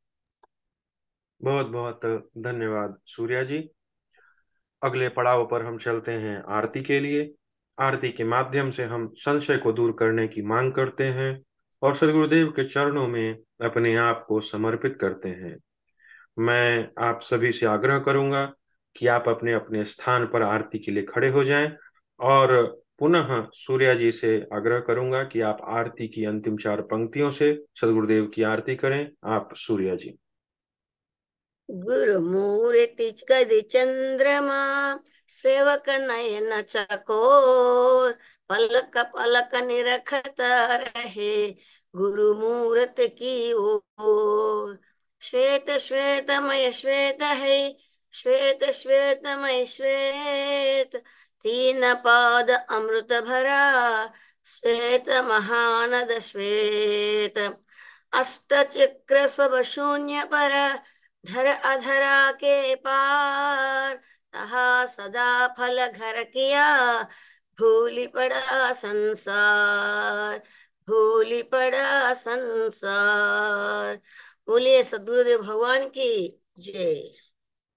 बहुत बहुत धन्यवाद सूर्या जी। अगले पड़ाव पर हम चलते हैं आरती के लिए। आरती के माध्यम से हम संशय को दूर करने की मांग करते हैं और सदगुरुदेव के चरणों में अपने आप को समर्पित करते हैं। मैं आप सभी से आग्रह करूंगा कि आप अपने अपने स्थान पर आरती के लिए खड़े हो जाएं और पुनः सूर्या जी से आग्रह करूंगा कि आप आरती की अंतिम चार पंक्तियों से सदगुरुदेव की आरती करें। आप सूर्या जी। गुरु मूर्ति गदि चंद्रमा सेवक नयन चकोर। पलक पलक निरखता रहे गुरु मूर्त की ओर। श्वेत श्वेतमय श्वेत है, श्वेत श्वेतमय श्वेत। तीन पाद अमृत भरा, श्वेत महानद श्वेत। अष्ट चक्र सब शून्य पर, धर अधरा के पार। तहा सदा फल घर किया, भूली पड़ा संसार, भूली पड़ा संसार। बोलिए सद्गुरुदेव भगवान की जय।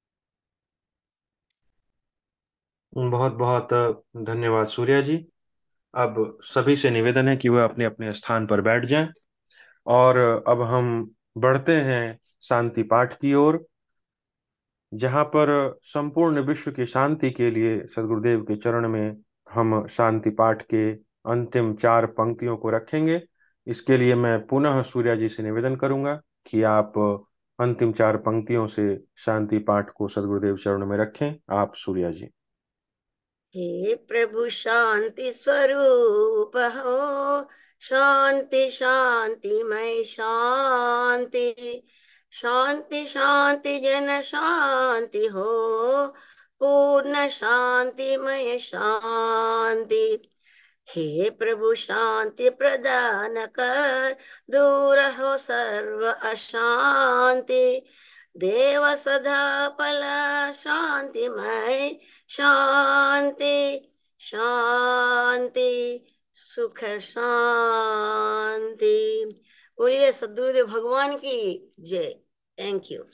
बहुत बहुत धन्यवाद सूर्या जी। अब सभी से निवेदन है कि वह अपने अपने स्थान पर बैठ जाएं। और अब हम बढ़ते हैं शांति पाठ की ओर, जहाँ पर संपूर्ण विश्व की शांति के लिए सदगुरुदेव के चरण में हम शांति पाठ के अंतिम चार पंक्तियों को रखेंगे। इसके लिए मैं पुनः सूर्या जी से निवेदन करूंगा कि आप अंतिम चार पंक्तियों से शांति पाठ को सदगुरुदेव चरण में रखें। आप सूर्या जी। हे प्रभु शांति स्वरूप हो, शांति शांतिमय शांति, शांति शांति जन शांति हो, पूर्ण शांतिमय शांति। हे प्रभु शांति प्रदान कर, दूर हो सर्व अशांति। देव सदा पल शांतिमय शांति, शांति सुख शांति। बोलिए सद्गुरुदेव भगवान की जय। Thank you.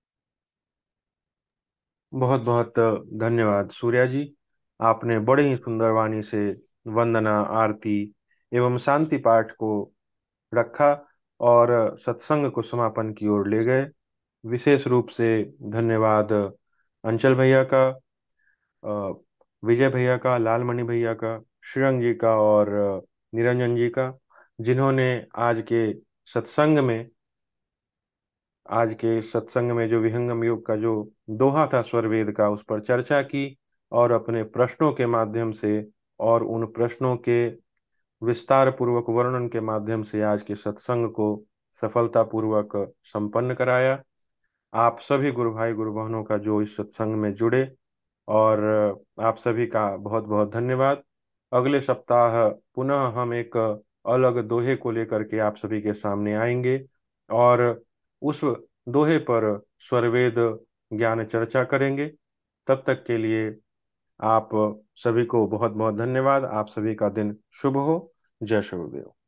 बहुत बहुत धन्यवाद सूर्या जी। आपने बड़े ही सुंदर वाणी से वंदना, आरती एवं शांति पाठ को रखा और सत्संग को समापन की ओर ले गए। विशेष रूप से धन्यवाद अंचल भैया का, अ, विजय भैया का, लालमणि भैया का, श्रीरंग जी का और निरंजन जी का, जिन्होंने सत्संग में आज के सत्संग में जो विहंगम योग का जो दोहा था स्वरवेद का, उस पर चर्चा की और अपने प्रश्नों के माध्यम से और उन प्रश्नों के विस्तार पूर्वक वर्णन के माध्यम से आज के सत्संग को सफलतापूर्वक संपन्न कराया। आप सभी गुरु भाई गुरु बहनों का जो इस सत्संग में जुड़े, और आप सभी का बहुत बहुत धन्यवाद। अगले सप्ताह पुनः हम एक अलग दोहे को लेकर के आप सभी के सामने आएंगे और उस दोहे पर स्वरवेद ज्ञान चर्चा करेंगे। तब तक के लिए आप सभी को बहुत बहुत धन्यवाद। आप सभी का दिन शुभ हो। जय शिवदेव।